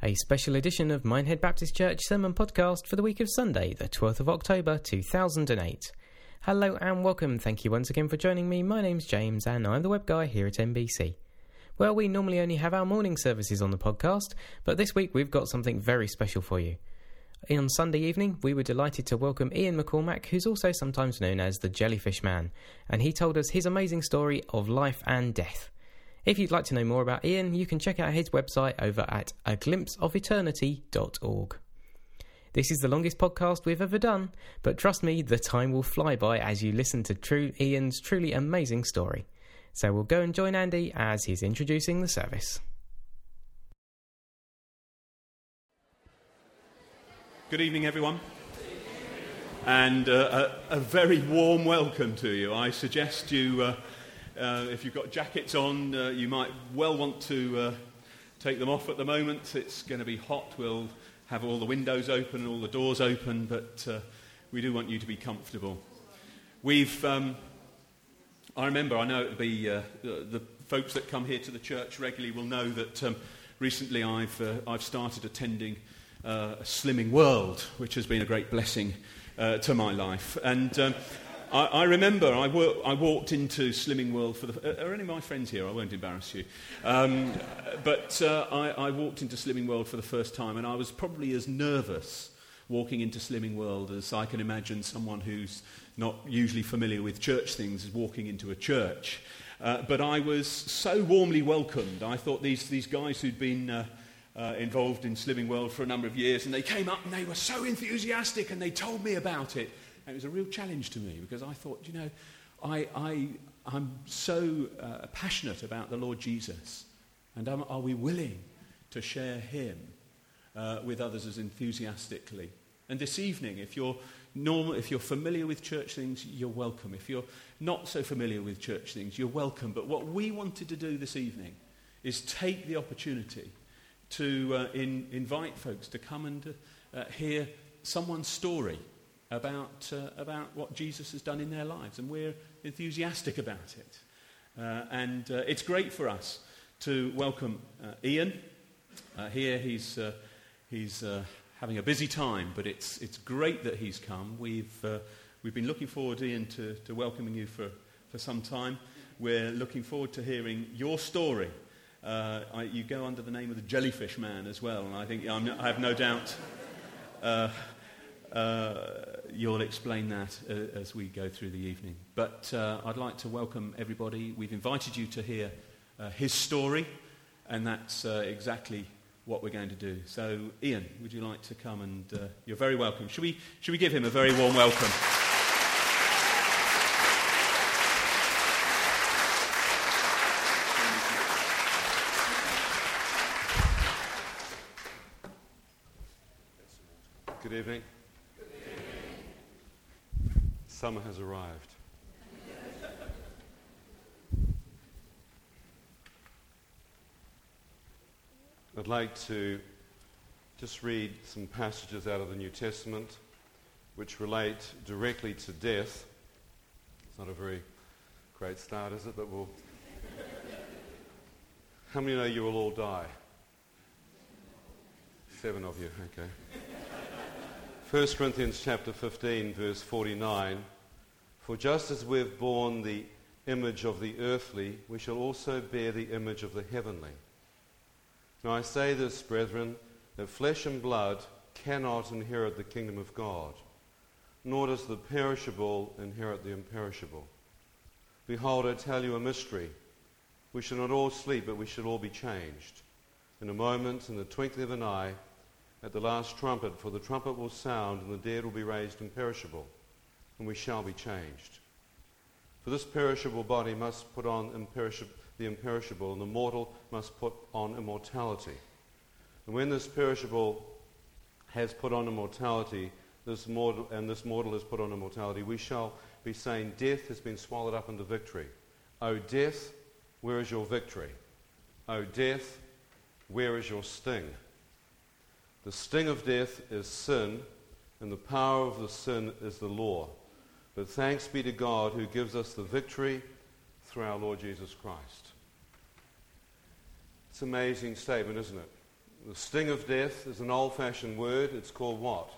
a special edition of Minehead Baptist Church Sermon Podcast for the week of Sunday, the 12th of October 2008. Hello and welcome, thank you once again for joining me. My name's James and I'm the web guy here at MBC. Well, we normally only have our morning services on the podcast, but this week we've got something very special for you. On Sunday evening, we were delighted to welcome Ian McCormack, who's also sometimes known as the Jellyfish Man, and he told us his amazing story of life and death. If you'd like to know more about Ian, you can check out his website over at aglimpseofeternity.org. This is the longest podcast we've ever done, but trust me, the time will fly by as you listen to Ian's truly amazing story. So we'll go and join Andy as he's introducing the service. Good evening, everyone, and a very warm welcome to you. I suggest you, if you've got jackets on, you might well want to take them off at the moment. It's going to be hot. We'll have all the windows open and all the doors open, but we do want you to be comfortable. I know it'll be the folks that come here to the church regularly will know that recently I've started attending Slimming World, which has been a great blessing to my life. And I remember I walked into Slimming World are any of my friends here? I won't embarrass you. But I walked into Slimming World for the first time, and I was probably as nervous walking into Slimming World as I can imagine someone who's not usually familiar with church things is walking into a church. But I was so warmly welcomed. I thought these guys who'd been involved in Slimming World for a number of years, and they came up and they were so enthusiastic and they told me about it. And it was a real challenge to me because I thought, I'm so passionate about the Lord Jesus, and are we willing to share him with others as enthusiastically? And this evening, if you're familiar with church things, you're welcome. If you're not so familiar with church things, you're welcome. But what we wanted to do this evening is take the opportunity to invite folks to come and hear someone's story about what Jesus has done in their lives, and we're enthusiastic about it. And it's great for us to welcome Ian here. He's having a busy time, but it's great that he's come. We've been looking forward, Ian, to welcoming you for some time. We're looking forward to hearing your story. You go under the name of the Jellyfish Man as well, and I think I have no doubt you'll explain that as we go through the evening. But I'd like to welcome everybody. We've invited you to hear his story, and that's exactly what we're going to do. So, Ian, would you like to come? And you're very welcome. Should we give him a very warm welcome? Good evening. Summer has arrived. I'd like to just read some passages out of the New Testament which relate directly to death. It's not a very great start, is it? But How many know you will all die? 7 of you, okay. 1 Corinthians chapter 15, verse 49, "For just as we've borne the image of the earthly, we shall also bear the image of the heavenly. Now I say this, brethren, that flesh and blood cannot inherit the kingdom of God, nor does the perishable inherit the imperishable. Behold, I tell you a mystery. We shall not all sleep, but we shall all be changed. In a moment, in the twinkling of an eye, at the last trumpet, for the trumpet will sound, and the dead will be raised imperishable, and we shall be changed. For this perishable body must put on the imperishable, and the mortal must put on immortality. And when this perishable has put on immortality, this mortal has put on immortality, we shall be saying, death has been swallowed up into victory. O death, where is your victory? O death, where is your sting? The sting of death is sin, and the power of the sin is the law. But thanks be to God who gives us the victory through our Lord Jesus Christ." It's an amazing statement, isn't it? The sting of death is an old-fashioned word. It's called what?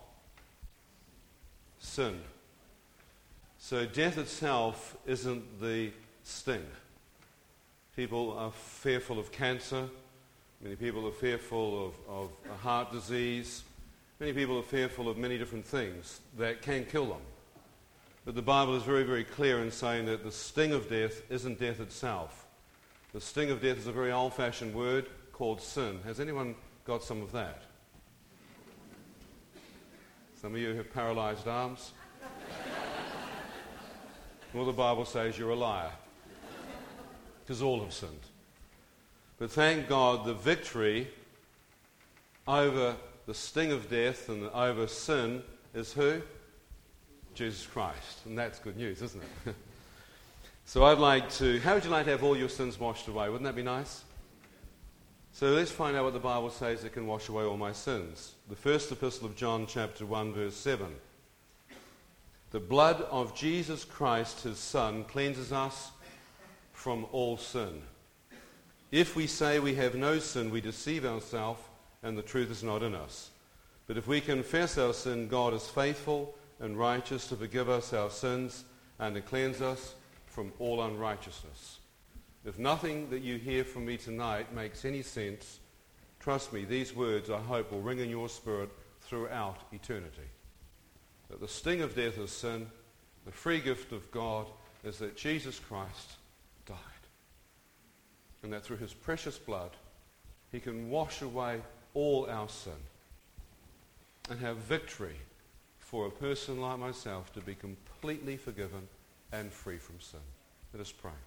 Sin. So death itself isn't the sting. People are fearful of cancer. Many people are fearful of heart disease. Many people are fearful of many different things that can kill them. But the Bible is very, very clear in saying that the sting of death isn't death itself. The sting of death is a very old-fashioned word called sin. Has anyone got some of that? Some of you have paralyzed arms. Well, the Bible says you're a liar, because all have sinned. But thank God the victory over the sting of death and over sin is who? Jesus Christ. And that's good news, isn't it? So how would you like to have all your sins washed away? Wouldn't that be nice? So let's find out what the Bible says that can wash away all my sins. The first epistle of John, chapter 1, verse 7. The blood of Jesus Christ, his Son, cleanses us from all sin. If we say we have no sin, we deceive ourselves, and the truth is not in us. But if we confess our sin, God is faithful and righteous to forgive us our sins and to cleanse us from all unrighteousness. If nothing that you hear from me tonight makes any sense, trust me, these words, I hope, will ring in your spirit throughout eternity. That the sting of death is sin, the free gift of God is that Jesus Christ died. And that through his precious blood, he can wash away all our sin and have victory for a person like myself to be completely forgiven and free from sin. Let us pray.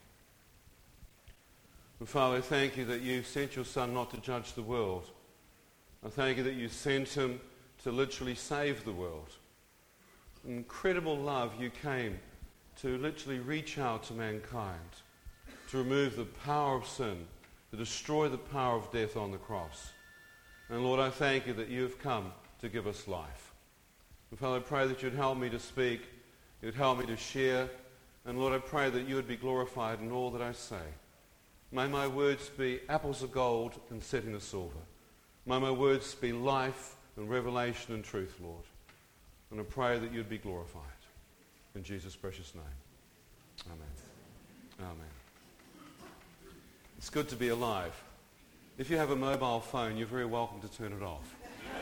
And Father, I thank you that you sent your Son not to judge the world. I thank you that you sent him to literally save the world. In incredible love, you came to literally reach out to mankind, to remove the power of sin, to destroy the power of death on the cross. And Lord, I thank you that you have come to give us life. And Father, I pray that you'd help me to speak, you'd help me to share, and Lord, I pray that you would be glorified in all that I say. May my words be apples of gold and setting of silver. May my words be life and revelation and truth, Lord. And I pray that you'd be glorified. In Jesus' precious name. Amen. Amen. It's good to be alive. If you have a mobile phone, you're very welcome to turn it off.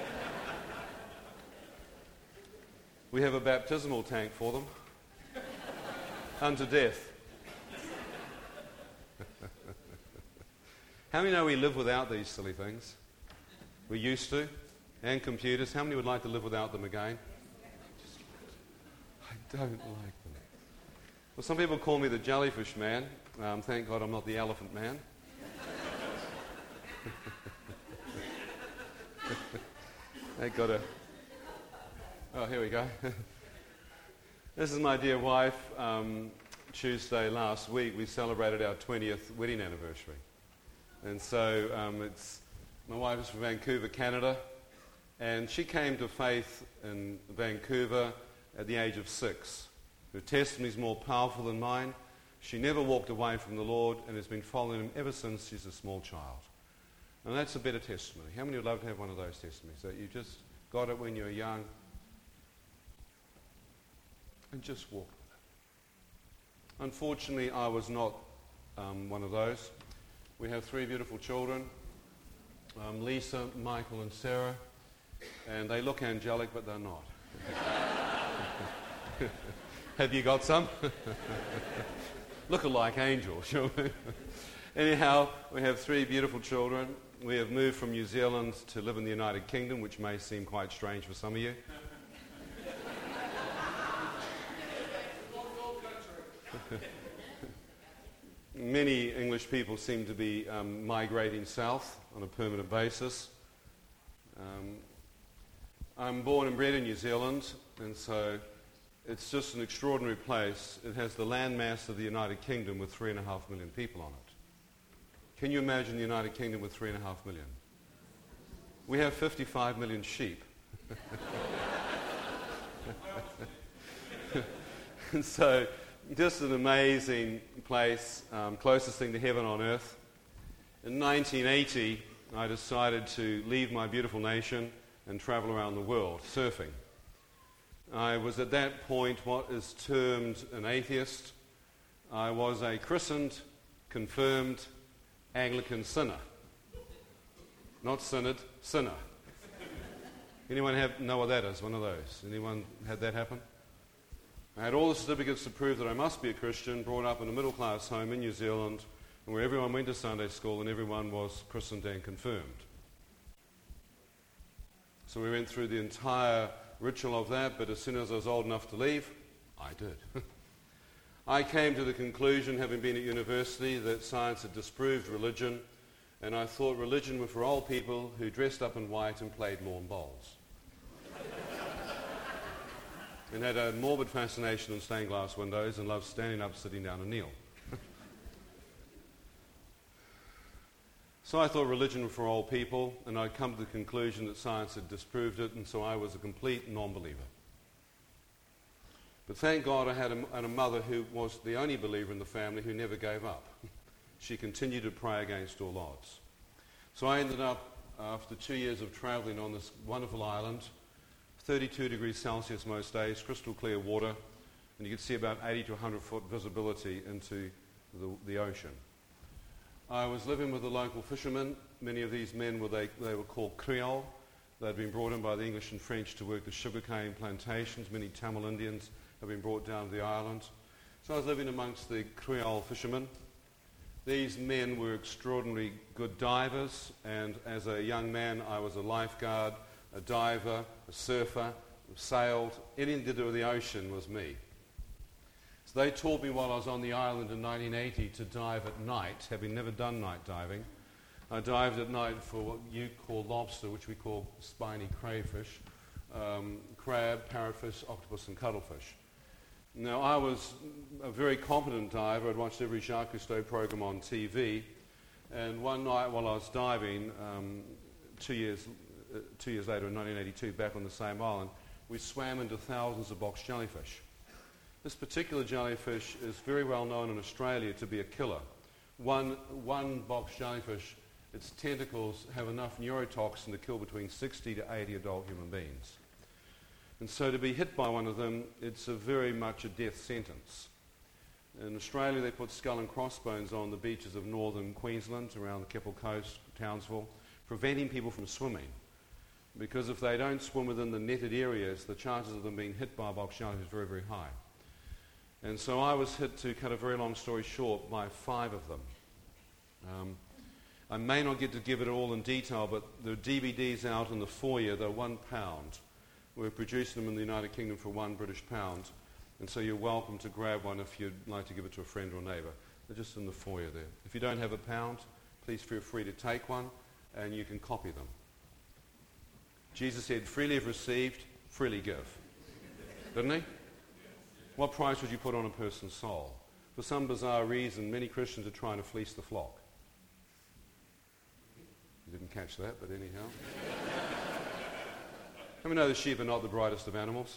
We have a baptismal tank for them. Unto death. How many know we live without these silly things? We used to. And computers. How many would like to live without them again? I don't like them. Well, some people call me the jellyfish man. Thank God I'm not the elephant man. They got a... Oh, here we go. This is my dear wife. Tuesday last week we celebrated our 20th wedding anniversary. And so my wife is from Vancouver, Canada, and she came to faith in Vancouver at the age of 6. Her testimony is more powerful than mine. She never walked away from the Lord and has been following him ever since she's a small child. And that's a better testimony. How many would love to have one of those testimonies? That you just got it when you were young and just walked with it. Unfortunately, I was not one of those. We have 3 beautiful children, Lisa, Michael and Sarah, and they look angelic, but they're not. Have you got some? Look alike angels, shall we? Anyhow, we have 3 beautiful children. We have moved from New Zealand to live in the United Kingdom, which may seem quite strange for some of you. Many English people seem to be migrating south on a permanent basis. I'm born and bred in New Zealand, and so it's just an extraordinary place. It has the landmass of the United Kingdom with 3.5 million people on it. Can you imagine the United Kingdom with 3.5 million? We have 55 million sheep. And so, just an amazing place, closest thing to heaven on earth. In 1980, I decided to leave my beautiful nation and travel around the world surfing. I was at that point what is termed an atheist. I was a christened, confirmed Anglican sinner. Not synod, sinner. Anyone know what that is, one of those? Anyone had that happen? I had all the certificates to prove that I must be a Christian, brought up in a middle-class home in New Zealand, where everyone went to Sunday school and everyone was christened and confirmed. So we went through the entire ritual of that, but as soon as I was old enough to leave, I did. I came to the conclusion, having been at university, that science had disproved religion, and I thought religion were for old people who dressed up in white and played lawn bowls. And had a morbid fascination in stained glass windows and loved standing up, sitting down and kneel. So I thought religion was for old people, and I'd come to the conclusion that science had disproved it, and so I was a complete non-believer. But thank God I had a mother who was the only believer in the family who never gave up. She continued to pray against all odds. So I ended up, after 2 years of traveling on this wonderful island, 32 degrees Celsius most days, crystal clear water, and you could see about 80 to 100 foot visibility into the ocean. I was living with the local fishermen. Many of these men they were called Creole. They'd been brought in by the English and French to work the sugarcane plantations. Many Tamil Indians had been brought down to the island. So I was living amongst the Creole fishermen. These men were extraordinarily good divers, and as a young man I was a lifeguard, a diver, a surfer, sailed. Anything to do with the ocean was me. So they taught me while I was on the island in 1980 to dive at night, having never done night diving. I dived at night for what you call lobster, which we call spiny crayfish, crab, parrotfish, octopus and cuttlefish. Now I was a very competent diver. I'd watched every Jacques Cousteau program on TV, and one night while I was diving, 2 years later in 1982, back on the same island, we swam into thousands of box jellyfish. This particular jellyfish is very well known in Australia to be a killer. One box jellyfish, its tentacles have enough neurotoxin to kill between 60 to 80 adult human beings. And so to be hit by one of them, it's very much a death sentence. In Australia, they put skull and crossbones on the beaches of northern Queensland, around the Keppel Coast, Townsville, preventing people from swimming. Because if they don't swim within the netted areas, the chances of them being hit by a box jellyfish is very, very high. And so I was hit, to cut a very long story short, by 5 of them. I may not get to give it all in detail, but the DVDs out in the foyer, they're £1. We're producing them in the United Kingdom for £1 British pound, and so you're welcome to grab one if you'd like to give it to a friend or a neighbour. They're just in the foyer there. If you don't have £1, please feel free to take one, and you can copy them. Jesus said, freely have received, freely give. Didn't he? What price would you put on a person's soul? For some bizarre reason, many Christians are trying to fleece the flock. You didn't catch that, but anyhow. How many know the sheep are not the brightest of animals?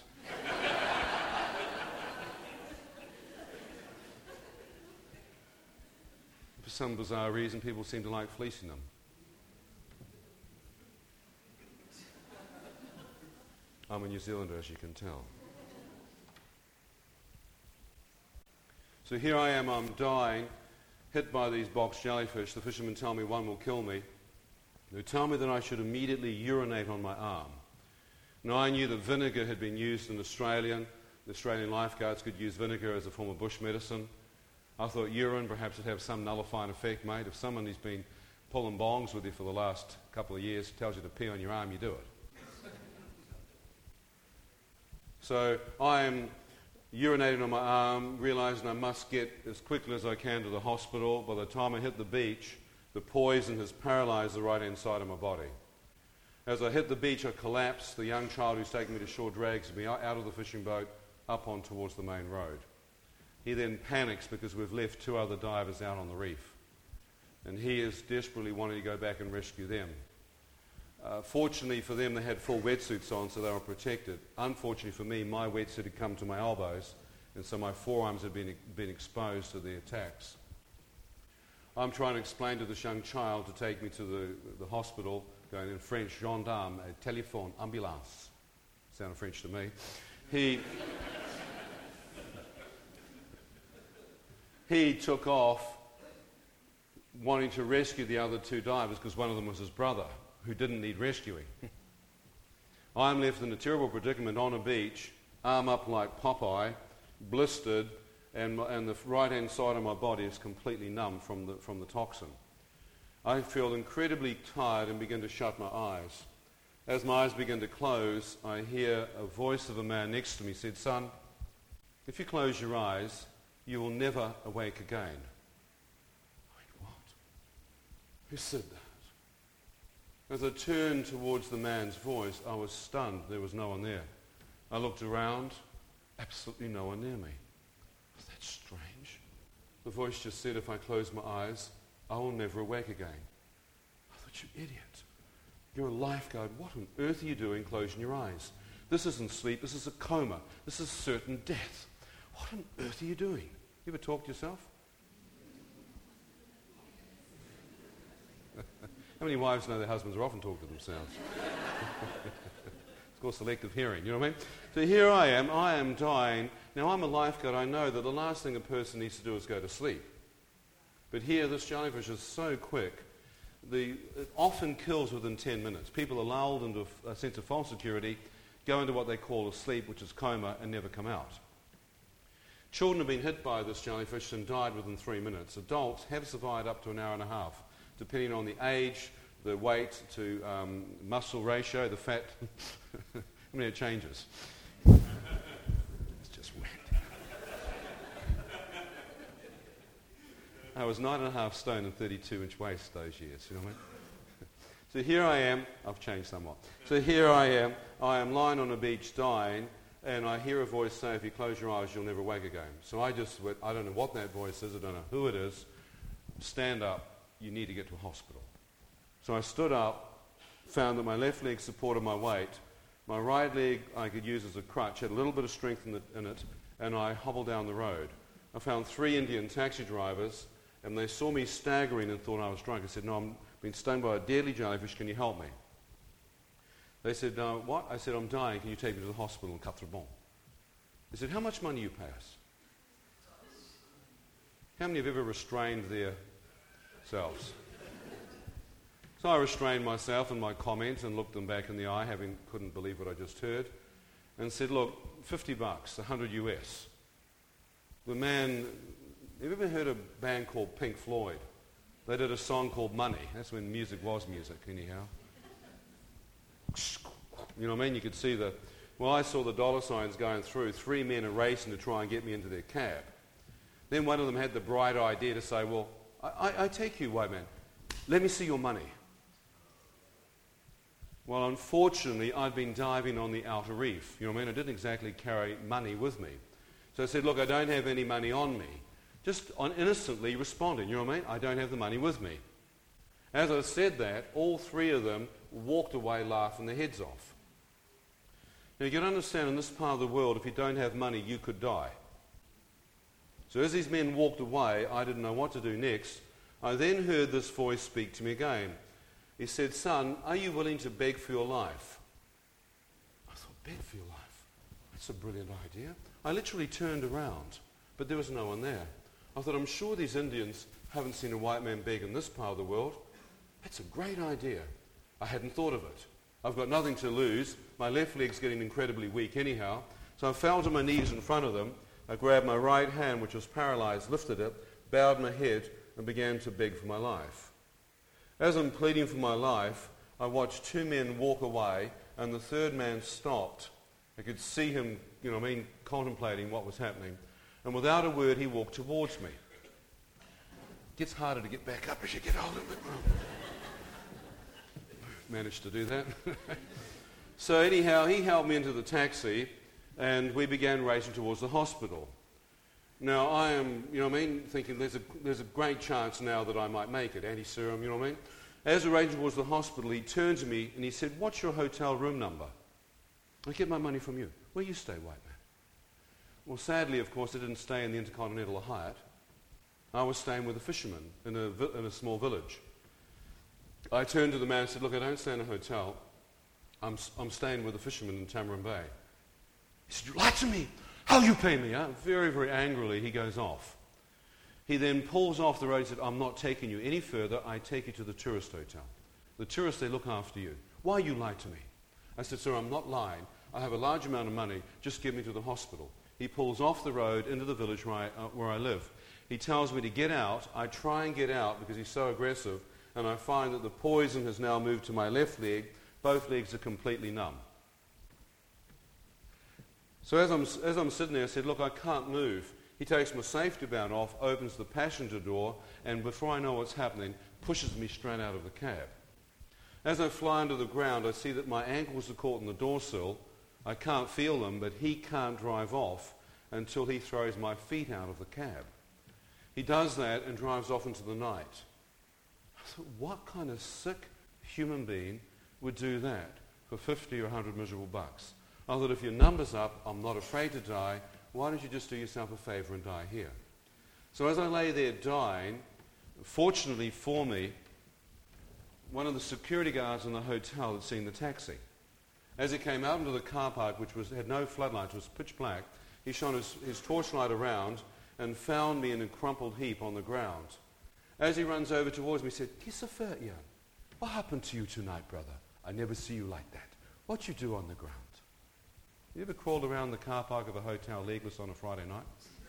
For some bizarre reason, people seem to like fleecing them. I'm a New Zealander, as you can tell. So here I am, I'm dying, hit by these box jellyfish. The fishermen tell me one will kill me. They tell me that I should immediately urinate on my arm. Now I knew that vinegar had been used in Australia. The Australian lifeguards could use vinegar as a form of bush medicine. I thought urine perhaps would have some nullifying effect, mate. If someone who's been pulling bongs with you for the last couple of years tells you to pee on your arm, you do it. So I am urinating on my arm, realizing I must get as quickly as I can to the hospital. By the time I hit the beach, the poison has paralyzed the right-hand side of my body. As I hit the beach, I collapse. The young child who's taking me to shore drags me out of the fishing boat up on towards the main road. He then panics because we've left 2 other divers out on the reef. And he is desperately wanting to go back and rescue them. Fortunately for them, they had full wetsuits on, so they were protected. Unfortunately for me, my wetsuit had come to my elbows, and so my forearms had been exposed to the attacks. I'm trying to explain to this young child to take me to the hospital, going in French, gendarme, téléphone, ambulance. Sounded French to me. He took off wanting to rescue the other two divers because one of them was his brother who didn't need rescuing. I'm left in a terrible predicament on a beach, arm up like Popeye, blistered, and the right-hand side of my body is completely numb from the toxin. I feel incredibly tired and begin to shut my eyes. As my eyes begin to close, I hear a voice of a man next to me said, "Son, if you close your eyes, you will never awake again." I went, "What? Who said that?" As I turned towards the man's voice, I was stunned. There was no one there. I looked around, absolutely no one near me. Was that strange? The voice just said, "If I close my eyes, I will never awake again." I thought, "You idiot. You're a lifeguard. What on earth are you doing closing your eyes? This isn't sleep. This is a coma. This is certain death. What on earth are you doing?" You ever talk to yourself? How many wives know their husbands are often talking to themselves? It's called selective hearing, you know what I mean? So here I am dying. Now I'm a lifeguard. I know that the last thing a person needs to do is go to sleep. But here, this jellyfish is so quick, it often kills within 10 minutes. People are lulled into a sense of false security, go into what they call a sleep, which is coma, and never come out. Children have been hit by this jellyfish and died within 3 minutes. Adults have survived up to an hour and a half, depending on the age, the weight to muscle ratio, the fat. I mean, it changes. It's just wet. I was 9.5 stone and 32-inch waist those years, you know what I mean? So here I am. I've changed somewhat. So here I am lying on a beach dying, and I hear a voice say, "If you close your eyes, you'll never wake again." So I just went, I don't know what that voice is, I don't know who it is. Stand up, you need to get to a hospital. So I stood up, found that my left leg supported my weight, my right leg I could use as a crutch, had a little bit of strength in it, and I hobbled down the road. I found 3 Indian taxi drivers, and they saw me staggering and thought I was drunk. I said, "No, I'm being stung by a deadly jellyfish, can you help me?" They said, "No, what?" I said, "I'm dying, can you take me to the hospital in Quatre-Bons?" They said, "How much money do you pay us?" How many have ever restrained their selves? So I restrained myself in my comments and looked them back in the eye, couldn't believe what I just heard, and said, "Look, $50, $100 US. The man, have you ever heard of a band called Pink Floyd? They did a song called Money. That's when music was music, anyhow. You know what I mean? You could see I saw the dollar signs going through. 3 men are racing to try and get me into their cab. Then one of them had the bright idea to say, "Well, I take you, white man. Let me see your money." Well, unfortunately, I'd been diving on the outer reef. You know what I mean? I didn't exactly carry money with me. So I said, "Look, I don't have any money on me." Just innocently responding, you know what I mean? "I don't have the money with me." As I said that, all 3 of them walked away laughing their heads off. Now, you can understand in this part of the world, if you don't have money, you could die. So as these men walked away, I didn't know what to do next. I then heard this voice speak to me again. He said, "Son, are you willing to beg for your life?" I thought, beg for your life? That's a brilliant idea. I literally turned around, but there was no one there. I thought, I'm sure these Indians haven't seen a white man beg in this part of the world. That's a great idea. I hadn't thought of it. I've got nothing to lose. My left leg's getting incredibly weak anyhow. So I fell to my knees in front of them. I grabbed my right hand, which was paralyzed, lifted it, bowed my head, and began to beg for my life. As I'm pleading for my life, I watched 2 men walk away, and the 3rd man stopped. I could see him, you know what I mean, contemplating what was happening. And without a word, he walked towards me. It gets harder to get back up as you get older. Managed to do that. So anyhow, he helped me into the taxi, and we began racing towards the hospital. Now I am, you know what I mean, thinking there's a great chance now that I might make it, anti-serum, you know what I mean. As we raced towards the hospital, he turned to me and he said, "What's your hotel room number?" "I get my money from you." "Where you stay, white man?" Well, sadly, of course, I didn't stay in the Intercontinental Hyatt. I was staying with a fisherman in a small village. I turned to the man and said, look, I don't stay in a hotel. I'm staying with a fisherman in Tamarin Bay. He said, you lied to me. How'll you pay me? Huh? Very, very angrily, he goes off. He then pulls off the road and said, I'm not taking you any further. I take you to the tourist hotel. The tourists, they look after you. Why you lied to me? I said, sir, I'm not lying. I have a large amount of money. Just get me to the hospital. He pulls off the road into the village where I live. He tells me to get out. I try and get out because he's so aggressive, and I find that the poison has now moved to my left leg. Both legs are completely numb. So as I'm sitting there, I said, look, I can't move. He takes my safety belt off, opens the passenger door, and before I know what's happening, pushes me straight out of the cab. As I fly into the ground, I see that my ankles are caught in the door sill. I can't feel them, but he can't drive off until he throws my feet out of the cab. He does that and drives off into the night. I thought, what kind of sick human being would do that for 50 or 100 miserable bucks? I thought, if your number's up, I'm not afraid to die. Why don't you just do yourself a favor and die here? So as I lay there dying, fortunately for me, one of the security guards in the hotel had seen the taxi. As he came out into the car park, which had no floodlights, was pitch black, he shone his torchlight around and found me in a crumpled heap on the ground. As he runs over towards me, he said, Christopher, Ian, what happened to you tonight, brother? I never see you like that. What you do on the ground? You ever crawled around the car park of a hotel legless on a Friday night?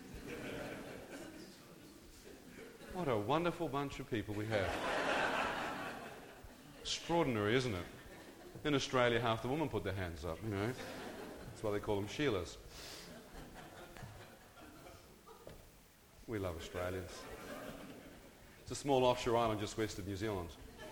What a wonderful bunch of people we have. Extraordinary, isn't it? In Australia, half the women put their hands up, you know. That's why they call them Sheilas. We love Australians. It's a small offshore island just west of New Zealand.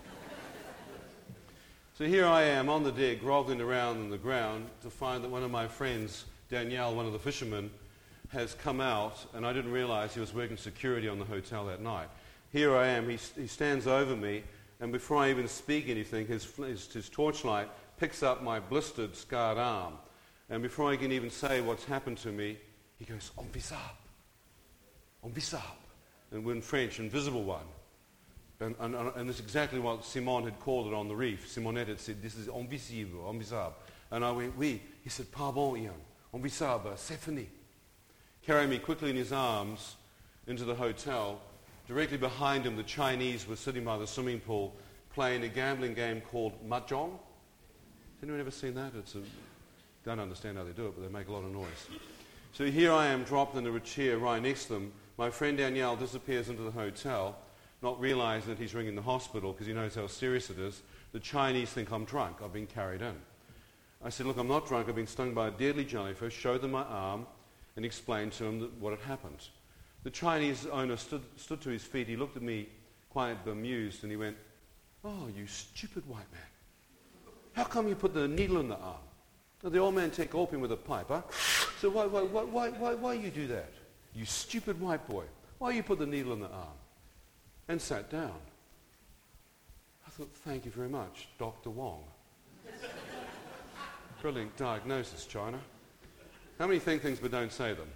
So here I am on the deck, grovelling around on the ground, to find that one of my friends, Danielle, one of the fishermen, has come out, and I didn't realize he was working security on the hotel that night. Here I am, he stands over me, and before I even speak anything, his torchlight picks up my blistered, scarred arm. And before I can even say what's happened to me, he goes, "Invisible, invisible," and in French, invisible one. And that's exactly what Simon had called it on the reef. Simonette had said, this is invisible, invisible. And I went, oui. He said, pardon, Ian, invisible, c'est fini. Carrying me quickly in his arms into the hotel. Directly behind him, the Chinese were sitting by the swimming pool playing a gambling game called Mahjong. Has anyone ever seen that? Don't understand how they do it, but they make a lot of noise. So here I am, dropped into a chair right next to them. My friend Danielle disappears into the hotel, not realizing that he's ringing the hospital because he knows how serious it is. The Chinese think I'm drunk. I've been carried in. I said, look, I'm not drunk. I've been stung by a deadly jellyfish, showed them my arm, and explained to them what had happened. The Chinese owner stood to his feet. He looked at me quite bemused, and he went, oh, you stupid white man. How come you put the needle in the arm? Now, the old man take opium with a pipe, huh? So why you do that? You stupid white boy. Why you put the needle in the arm? And sat down. I thought, thank you very much, Dr. Wong. Brilliant diagnosis, China. How many think things but don't say them?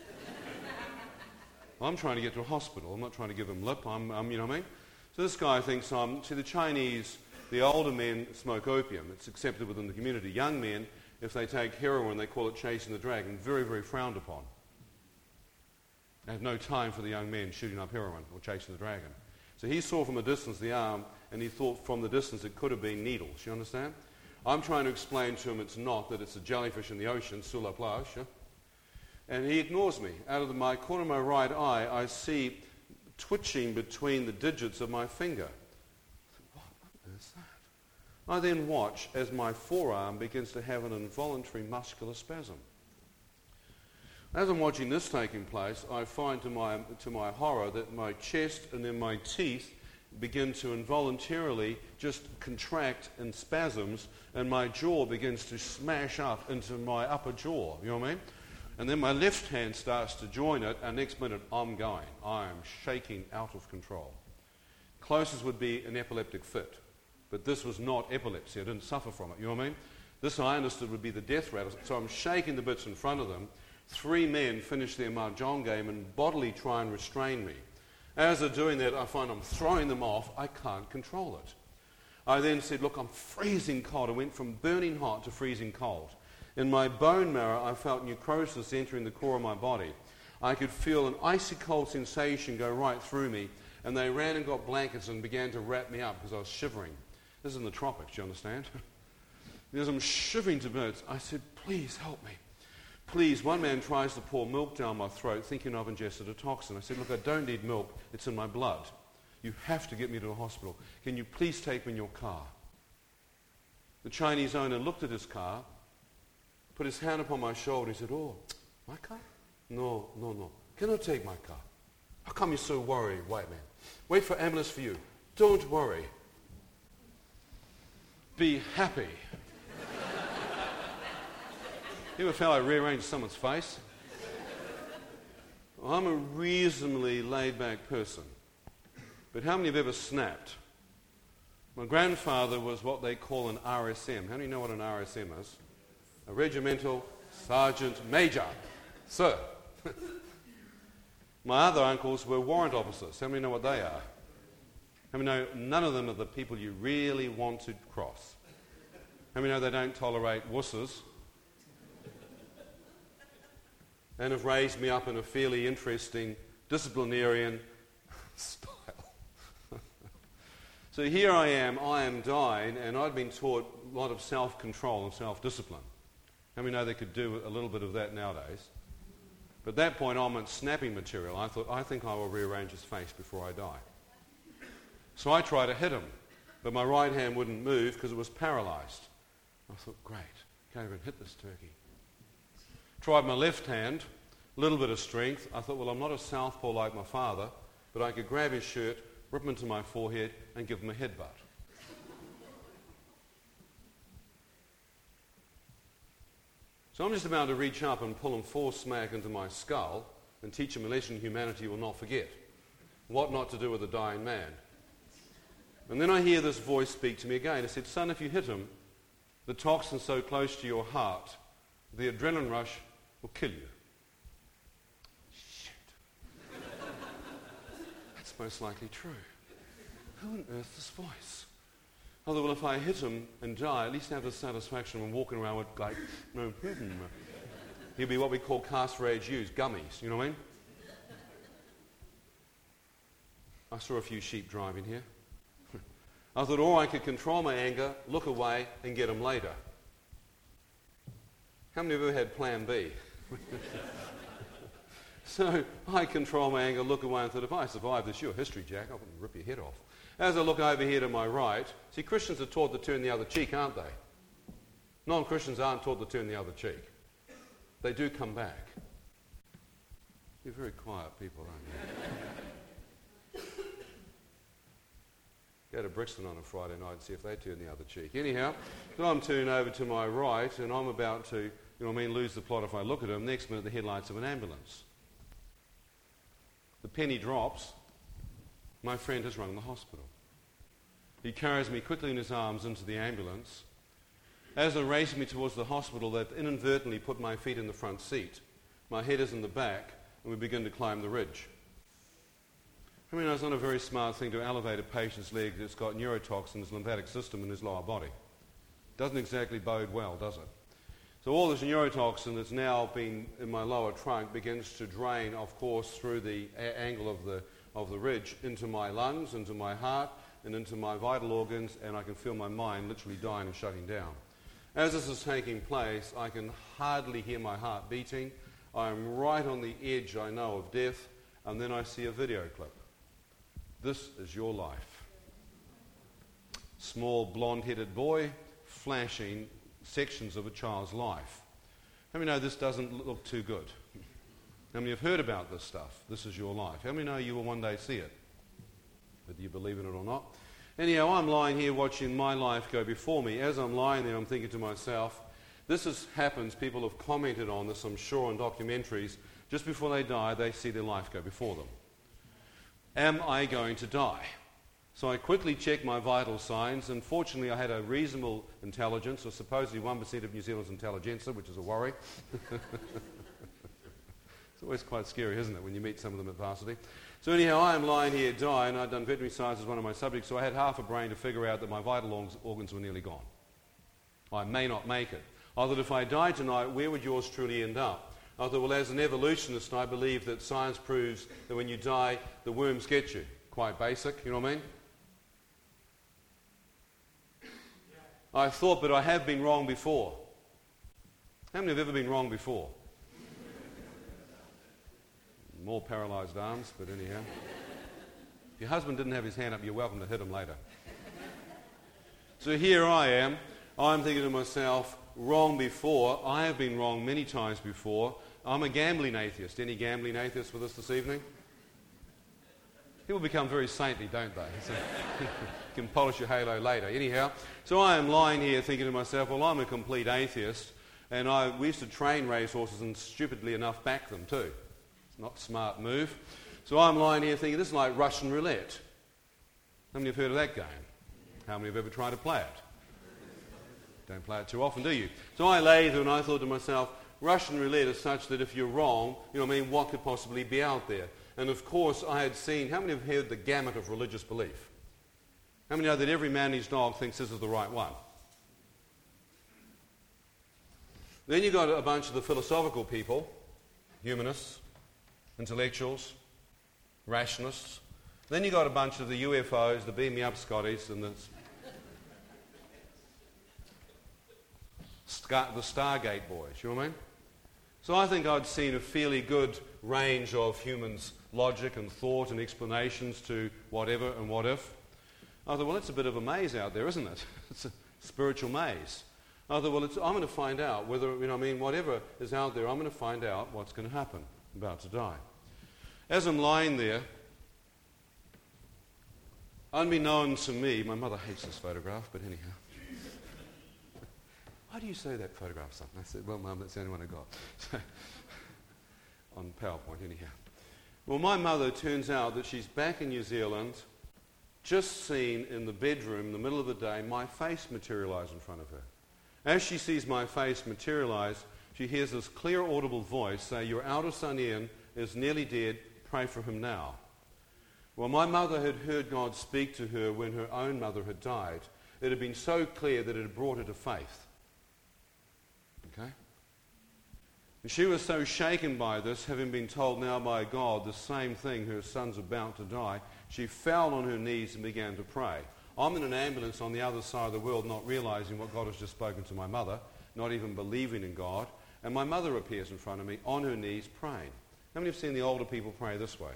Well, I'm trying to get to a hospital. I'm not trying to give them lip. You know what I mean? So this guy thinks see, the Chinese, the older men smoke opium. It's accepted within the community. Young men, if they take heroin, they call it chasing the dragon. Very, very frowned upon. They have no time for the young men shooting up heroin or chasing the dragon. So he saw from a distance the arm, and he thought from the distance it could have been needles. You understand? I'm trying to explain to him it's not, that it's a jellyfish in the ocean, sur la plage. Yeah? And he ignores me. Out of my corner of my right eye, I see twitching between the digits of my finger. What is that? I then watch as my forearm begins to have an involuntary muscular spasm. As I'm watching this taking place, I find to my horror that my chest and then my teeth begin to involuntarily just contract in spasms, and my jaw begins to smash up into my upper jaw. You know what I mean? And then my left hand starts to join it, and next minute I'm going. I am shaking out of control. Closest would be an epileptic fit, but this was not epilepsy. I didn't suffer from it. You know what I mean? This I understood would be the death rattle. So I'm shaking the bits in front of them. 3 men finish their mahjong game and bodily try and restrain me. As they're doing that, I find I'm throwing them off. I can't control it. I then said, look, I'm freezing cold. I went from burning hot to freezing cold. In my bone marrow, I felt necrosis entering the core of my body. I could feel an icy cold sensation go right through me, and they ran and got blankets and began to wrap me up because I was shivering. This is in the tropics, do you understand? As I'm shivering to bits, I said, please help me. Please, one man tries to pour milk down my throat thinking I've ingested a toxin. I said, look, I don't need milk. It's in my blood. You have to get me to the hospital. Can you please take me in your car? The Chinese owner looked at his car, put his hand upon my shoulder. He said, oh, my car? No. Can I take my car? How come you're so worried, white man? Wait for ambulance for you. Don't worry. Be happy. You ever felt I rearranged someone's face? Well, I'm a reasonably laid-back person. But how many have ever snapped? My grandfather was what they call an RSM. How many know what an RSM is? A regimental sergeant major. Sir. My other uncles were warrant officers. How many know what they are? How many know none of them are the people you really want to cross? How many know they don't tolerate wusses? And have raised me up in a fairly interesting disciplinarian style. So here I am dying, and I'd been taught a lot of self-control and self-discipline. How many know they could do a little bit of that nowadays? But at that point, I'm on snapping material. I thought, I think I will rearrange his face before I die. So I tried to hit him, but my right hand wouldn't move because it was paralyzed. I thought, great, can't even hit this turkey. Tried my left hand, a little bit of strength. I thought, well, I'm not a southpaw like my father, but I could grab his shirt, rip him into my forehead, and give him a headbutt. So I'm just about to reach up and pull him force smack into my skull and teach him a lesson humanity will not forget. What not to do with a dying man. And then I hear this voice speak to me again. It said, son, if you hit him, the toxin's so close to your heart, the adrenaline rush will kill you. Shit. That's most likely true. Who on earth is this voice? I thought, well, if I hit him and die, at least have the satisfaction of walking around with, like, no, he'll be what we call cast-rage used, gummies, you know what I mean? I saw a few sheep driving here. I thought, or I could control my anger, look away, and get him later. How many of you have ever had plan B? So I control my anger, look away, and thought, if I survive this, your history, Jack, I'll rip your head off. As I look over here to my right, see, Christians are taught to turn the other cheek, aren't they? Non-Christians aren't taught to turn the other cheek. They do come back. You're very quiet people, aren't you? Go to Brixton on a Friday night and see if they turn the other cheek. Anyhow, so I'm turning over to my right, and I'm about to, lose the plot if I look at him. Next minute, the headlights of an ambulance. The penny drops. My friend has rung the hospital. He carries me quickly in his arms into the ambulance. As they're racing me towards the hospital, they've inadvertently put my feet in the front seat. My head is in the back, and we begin to climb the ridge. I mean, it's not a very smart thing to elevate a patient's leg that's got neurotoxin in his lymphatic system in his lower body. Doesn't exactly bode well, does it? So all this neurotoxin that's now been in my lower trunk begins to drain, of course, through the angle of the ridge into my lungs, into my heart, and into my vital organs, and I can feel my mind literally dying and shutting down. As this is taking place, I can hardly hear my heart beating. I'm right on the edge, I know, of death, and then I see a video clip. This is your life. Small blonde-headed boy flashing sections of a child's life. How many know this doesn't look too good? How many have heard about this stuff? This is your life. How many know you will one day see it? Whether you believe in it or not. Anyhow, I'm lying here watching my life go before me. As I'm lying there, I'm thinking to myself, this happens, people have commented on this, I'm sure, on documentaries. Just before they die, they see their life go before them. Am I going to die? So I quickly checked my vital signs, and fortunately I had a reasonable intelligence, or supposedly 1% of New Zealand's intelligentsia, which is a worry. It's always quite scary, isn't it, when you meet some of them at varsity? So anyhow, I am lying here dying. I'd done veterinary science as one of my subjects, so I had half a brain to figure out that my vital organs were nearly gone. I may not make it. I thought, if I died tonight, where would yours truly end up? I thought, well, as an evolutionist, I believe that science proves that when you die, the worms get you. Quite basic, you know what I mean? I thought, but I have been wrong before. How many have ever been wrong before? More paralysed arms, but anyhow. If your husband didn't have his hand up, you're welcome to hit him later. So here I am. I'm thinking to myself, wrong before. I have been wrong many times before. I'm a gambling atheist. Any gambling atheists with us this evening? People become very saintly, don't they? So you can polish your halo later. Anyhow, so I am lying here thinking to myself, well, I'm a complete atheist, and we used to train racehorses and stupidly enough back them too. It's not a smart move. So I'm lying here thinking, this is like Russian roulette. How many have heard of that game? How many have ever tried to play it? Don't play it too often, do you? So I lay there and I thought to myself, Russian roulette is such that if you're wrong, you know what I mean, what could possibly be out there? And of course I had seen, how many have heard the gamut of religious belief? How many know that every man and his dog thinks this is the right one? Then you've got a bunch of the philosophical people, humanists, intellectuals, rationalists. Then you've got a bunch of the UFOs, the beam me up Scotties, and the Stargate boys, you know what I mean? So I think I'd seen a fairly good range of humans' logic and thought and explanations to whatever and what if. I thought, well, it's a bit of a maze out there, isn't it? It's a spiritual maze. I thought, well, I'm going to find out whether, you know, I mean, whatever is out there, I'm going to find out what's going to happen. I'm about to die. As I'm lying there, unbeknown to me, my mother hates this photograph, but anyhow. Why do you say that photograph's something? I said, well, Mum, that's the only one I got. So, on PowerPoint, anyhow. Well, my mother, turns out that she's back in New Zealand, just seen in the bedroom, in the middle of the day, my face materialise in front of her. As she sees my face materialise, she hears this clear, audible voice say, your elder son Ian is nearly dead, pray for him now. Well, my mother had heard God speak to her when her own mother had died. It had been so clear that it had brought her to faith. Okay? And she was so shaken by this, having been told now by God the same thing, her son's about to die, she fell on her knees and began to pray. I'm in an ambulance on the other side of the world, not realizing what God has just spoken to my mother, not even believing in God, and my mother appears in front of me on her knees praying. How many have seen the older people pray this way?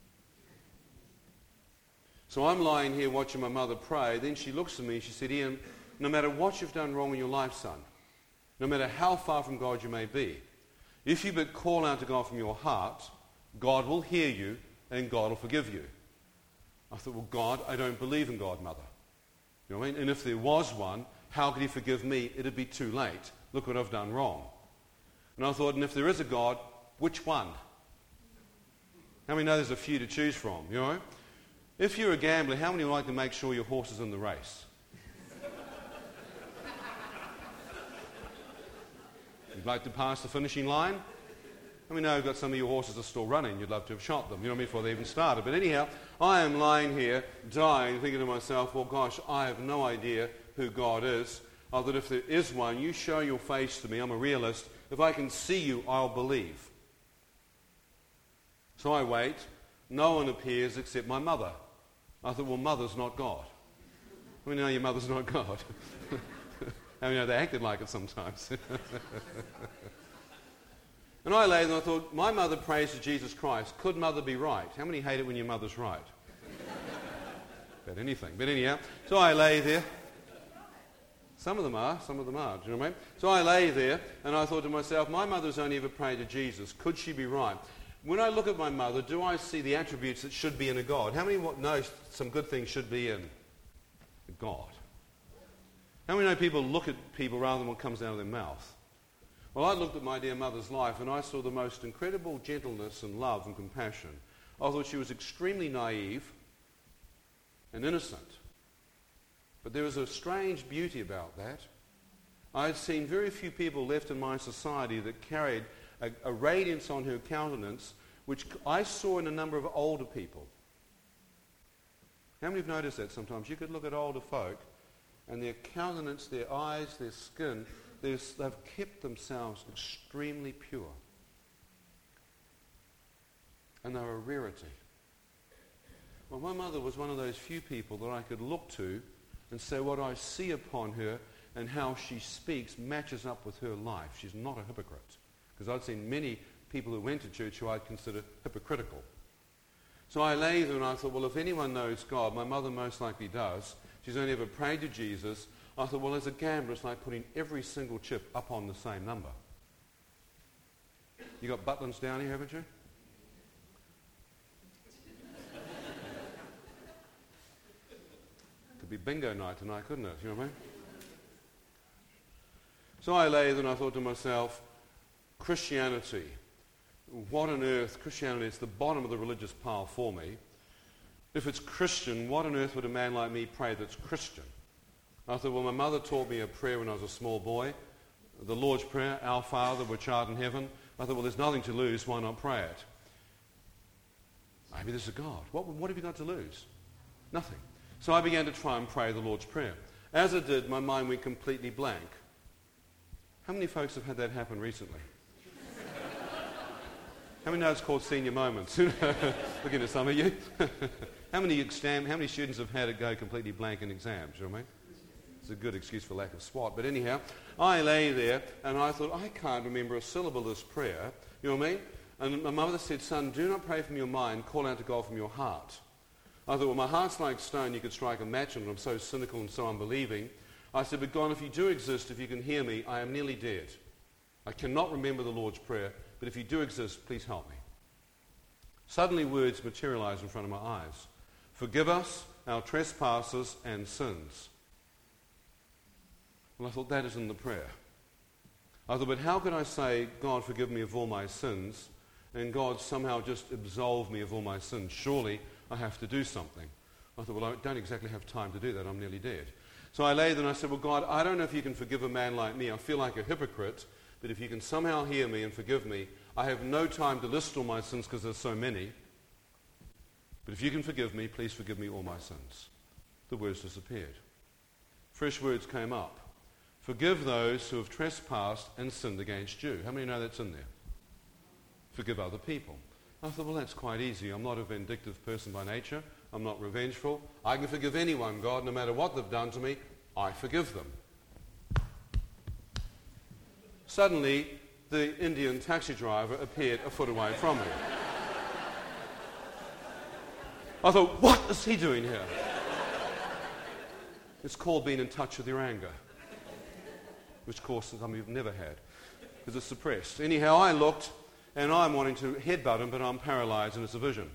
So I'm lying here watching my mother pray. Then she looks at me and she said, Ian, no matter what you've done wrong in your life, son, no matter how far from God you may be, if you but call out to God from your heart, God will hear you and God will forgive you. I thought, well, God, I don't believe in God, Mother. You know what I mean? And if there was one, how could he forgive me? It'd be too late. Look what I've done wrong. And I thought, and if there is a God, which one? How many know there's a few to choose from, you know? If you're a gambler, how many would like to make sure your horse is in the race? You'd like to pass the finishing line? I mean, now you've got some of your horses are still running. You'd love to have shot them, you know what I mean, before they even started. But anyhow, I am lying here, dying, thinking to myself, well, gosh, I have no idea who God is. Oh, that if there is one, you show your face to me. I'm a realist. If I can see you, I'll believe. So I wait. No one appears except my mother. I thought, well, mother's not God. I mean, no, your mother's not God. I mean, they acted like it sometimes. And I lay there and I thought, my mother prays to Jesus Christ. Could mother be right? How many hate it when your mother's right? About anything. But anyhow, so I lay there. Some of them are, do you know what I mean? So I lay there and I thought to myself, my mother's only ever prayed to Jesus. Could she be right? When I look at my mother, do I see the attributes that should be in a God? How many know some good things should be in a God? How many know people look at people rather than what comes out of their mouth? Well, I looked at my dear mother's life and I saw the most incredible gentleness and love and compassion. I thought she was extremely naive and innocent. But there was a strange beauty about that. I had seen very few people left in my society that carried a radiance on her countenance, which I saw in a number of older people. How many have noticed that sometimes? You could look at older folk, and their countenance, their eyes, their skin, they've kept themselves extremely pure. And they're a rarity. Well, my mother was one of those few people that I could look to and say what I see upon her and how she speaks matches up with her life. She's not a hypocrite. Because I'd seen many people who went to church who I'd consider hypocritical. So I lay there and I thought, well, if anyone knows God, my mother most likely does. She's only ever prayed to Jesus. I thought, well, as a gambler, it's like putting every single chip up on the same number. You got Butlins down here, haven't you? Could be bingo night tonight, couldn't it? You know what I mean? So I lay there and I thought to myself, Christianity, what on earth, Christianity is the bottom of the religious pile for me. If it's Christian, what on earth would a man like me pray that's Christian? I thought, well, my mother taught me a prayer when I was a small boy, the Lord's Prayer, Our Father, which art in heaven. I thought, well, there's nothing to lose, why not pray it? Maybe there's a God. What have you got to lose? Nothing. So I began to try and pray the Lord's Prayer. As I did, my mind went completely blank. How many folks have had that happen recently? How many know it's called senior moments? Looking at some of you. How many students have had it go completely blank in exams? You know what I mean? It's a good excuse for lack of SWAT. But anyhow, I lay there and I thought, I can't remember a syllable of this prayer. You know what I mean? And my mother said, son, do not pray from your mind, call out to God from your heart. I thought, well, my heart's like stone, you could strike a match on it. I'm so cynical and so unbelieving. I said, but God, if you do exist, if you can hear me, I am nearly dead. I cannot remember the Lord's Prayer, but if you do exist, please help me. Suddenly words materialized in front of my eyes. Forgive us our trespasses and sins. Well, I thought, that isn't the prayer. I thought, but how could I say, God, forgive me of all my sins, and God somehow just absolve me of all my sins? Surely I have to do something. I thought, well, I don't exactly have time to do that. I'm nearly dead. So I lay there and I said, well, God, I don't know if you can forgive a man like me. I feel like a hypocrite, but if you can somehow hear me and forgive me, I have no time to list all my sins because there's so many. But if you can forgive me, please forgive me all my sins. The words disappeared. Fresh words came up. Forgive those who have trespassed and sinned against you. How many know that's in there? Forgive other people. I thought, well, that's quite easy. I'm not a vindictive person by nature. I'm not revengeful. I can forgive anyone, God, no matter what they've done to me. I forgive them. Suddenly, the Indian taxi driver appeared a foot away from me. I thought, what is he doing here? It's called being in touch with your anger, which, of course, some of you have never had, because it's suppressed. Anyhow, I looked, and I'm wanting to headbutt him, but I'm paralyzed, and it's a vision.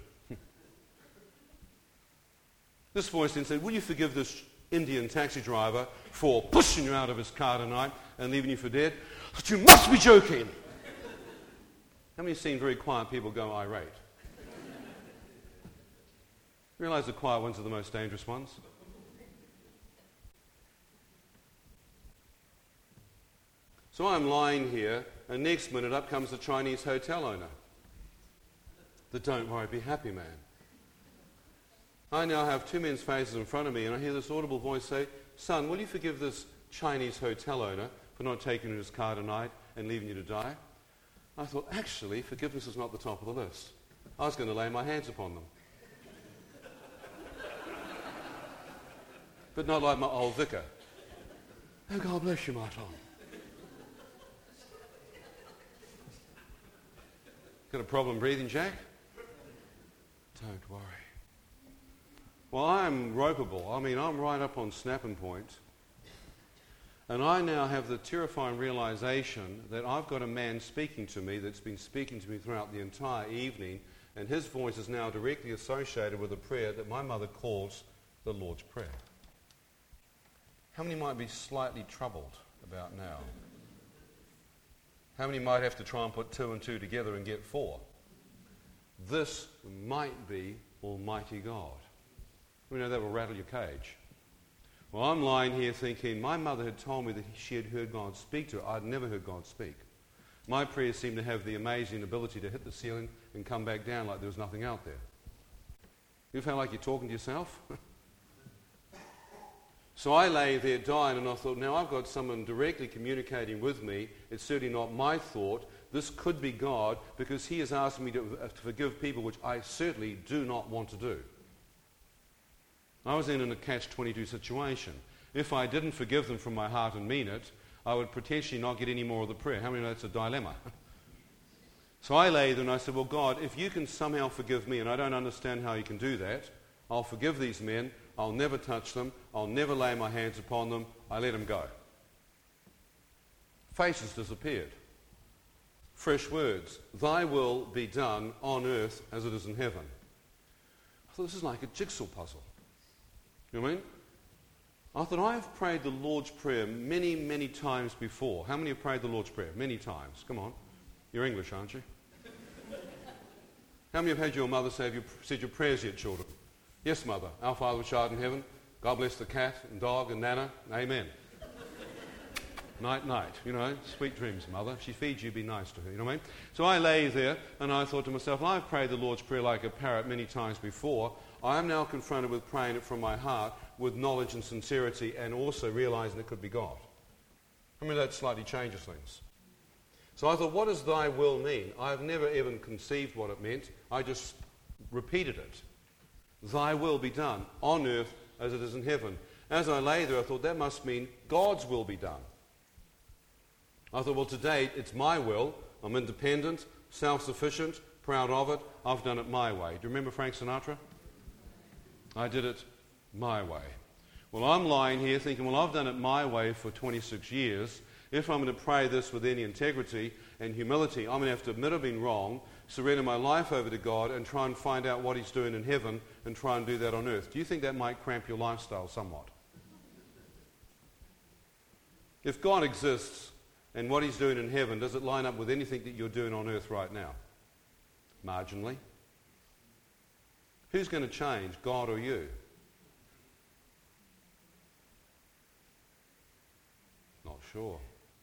This voice then said, will you forgive this Indian taxi driver for pushing you out of his car tonight and leaving you for dead? But you must be joking. How many have seen very quiet people go irate? You realize the quiet ones are the most dangerous ones? So I'm lying here, and next minute up comes the Chinese hotel owner. The don't worry, be happy man. I now have two men's faces in front of me, and I hear this audible voice say, son, will you forgive this Chinese hotel owner for not taking you to his car tonight and leaving you to die? I thought, actually, forgiveness is not the top of the list. I was going to lay my hands upon them. But not like my old vicar. Oh, God bless you, my Tom. Got a problem breathing, Jack? Don't worry. Well, I'm ropeable. I mean, I'm right up on snapping point. And I now have the terrifying realization that I've got a man speaking to me that's been speaking to me throughout the entire evening, and his voice is now directly associated with a prayer that my mother calls the Lord's Prayer. How many might be slightly troubled about now? How many might have to try and put 2 and 2 together and get 4? This might be Almighty God. You know, that will rattle your cage. Well, I'm lying here thinking, my mother had told me that she had heard God speak to her. I'd never heard God speak. My prayers seem to have the amazing ability to hit the ceiling and come back down like there was nothing out there. You feel like you're talking to yourself? So I lay there dying, and I thought, now I've got someone directly communicating with me. It's certainly not my thought. This could be God, because he has asked me to forgive people, which I certainly do not want to do. I was in a catch-22 situation. If I didn't forgive them from my heart and mean it, I would potentially not get any more of the prayer. How many know that's a dilemma? So I lay there and I said, well, God, if you can somehow forgive me, and I don't understand how you can do that, I'll forgive these men. I'll never touch them. I'll never lay my hands upon them. I let them go. Faces disappeared. Fresh words. Thy will be done on earth as it is in heaven. I thought, this is like a jigsaw puzzle. You know what I mean? I thought, I've prayed the Lord's Prayer many, many times before. How many have prayed the Lord's Prayer? Many times. Come on. You're English, aren't you? How many have had your mother say, have you said your prayers yet, children? Yes, Mother. Our Father which art in heaven, God bless the cat and dog and Nana. Amen. Night, night. You know, sweet dreams, Mother. If she feeds you, be nice to her. You know what I mean? So I lay there and I thought to myself, I've prayed the Lord's Prayer like a parrot many times before. I am now confronted with praying it from my heart with knowledge and sincerity, and also realizing it could be God. I mean, that slightly changes things. So I thought, what does thy will mean? I've never even conceived what it meant. I just repeated it. Thy will be done on earth as it is in heaven. As I lay there, I thought that must mean God's will be done. I thought, well, to date, it's my will. I'm independent, self-sufficient, proud of it. I've done it my way. Do you remember Frank Sinatra? I did it my way. Well, I'm lying here thinking, well, I've done it my way for 26 years. If I'm going to pray this with any integrity and humility, I'm going to have to admit I've been wrong, surrender my life over to God, and try and find out what he's doing in heaven and try and do that on earth. Do you think that might cramp your lifestyle somewhat? If God exists and what he's doing in heaven, does it line up with anything that you're doing on earth right now? Marginally. Who's going to change, God or you? Not sure.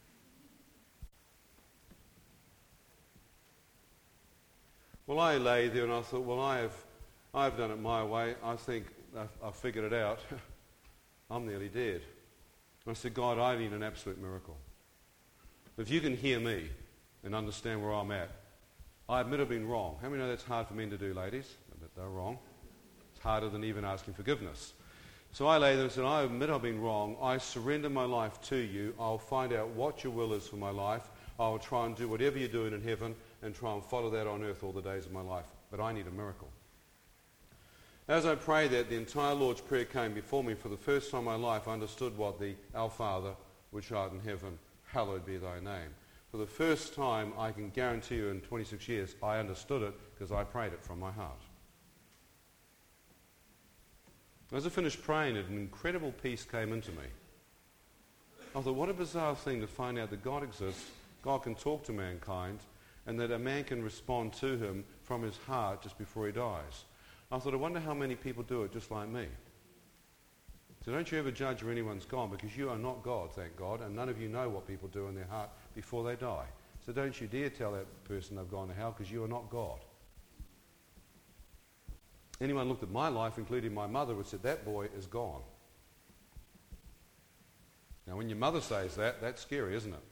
Well, I lay there and I thought, well, I've done it my way. I think I've figured it out. I'm nearly dead. And I said, God, I need an absolute miracle. If you can hear me and understand where I'm at, I admit I've been wrong. How many know that's hard for men to do, ladies? Admit they're wrong. It's harder than even asking forgiveness. So I lay there and said, I admit I've been wrong. I surrender my life to you. I'll find out what your will is for my life. I'll try and do whatever you're doing in heaven and try and follow that on earth all the days of my life. But I need a miracle. As I prayed that, the entire Lord's Prayer came before me. For the first time in my life, I understood what the Our Father, which art in heaven, hallowed be thy name. For the first time, I can guarantee you in 26 years, I understood it because I prayed it from my heart. As I finished praying it, an incredible peace came into me. I thought, what a bizarre thing to find out that God exists, God can talk to mankind, and that a man can respond to him from his heart just before he dies. I thought, I wonder how many people do it just like me. So don't you ever judge where anyone's gone, because you are not God, thank God, and none of you know what people do in their heart before they die. So don't you dare tell that person they've gone to hell, because you are not God. Anyone looked at my life, including my mother, would say, that boy is gone. Now, when your mother says that, that's scary, isn't it?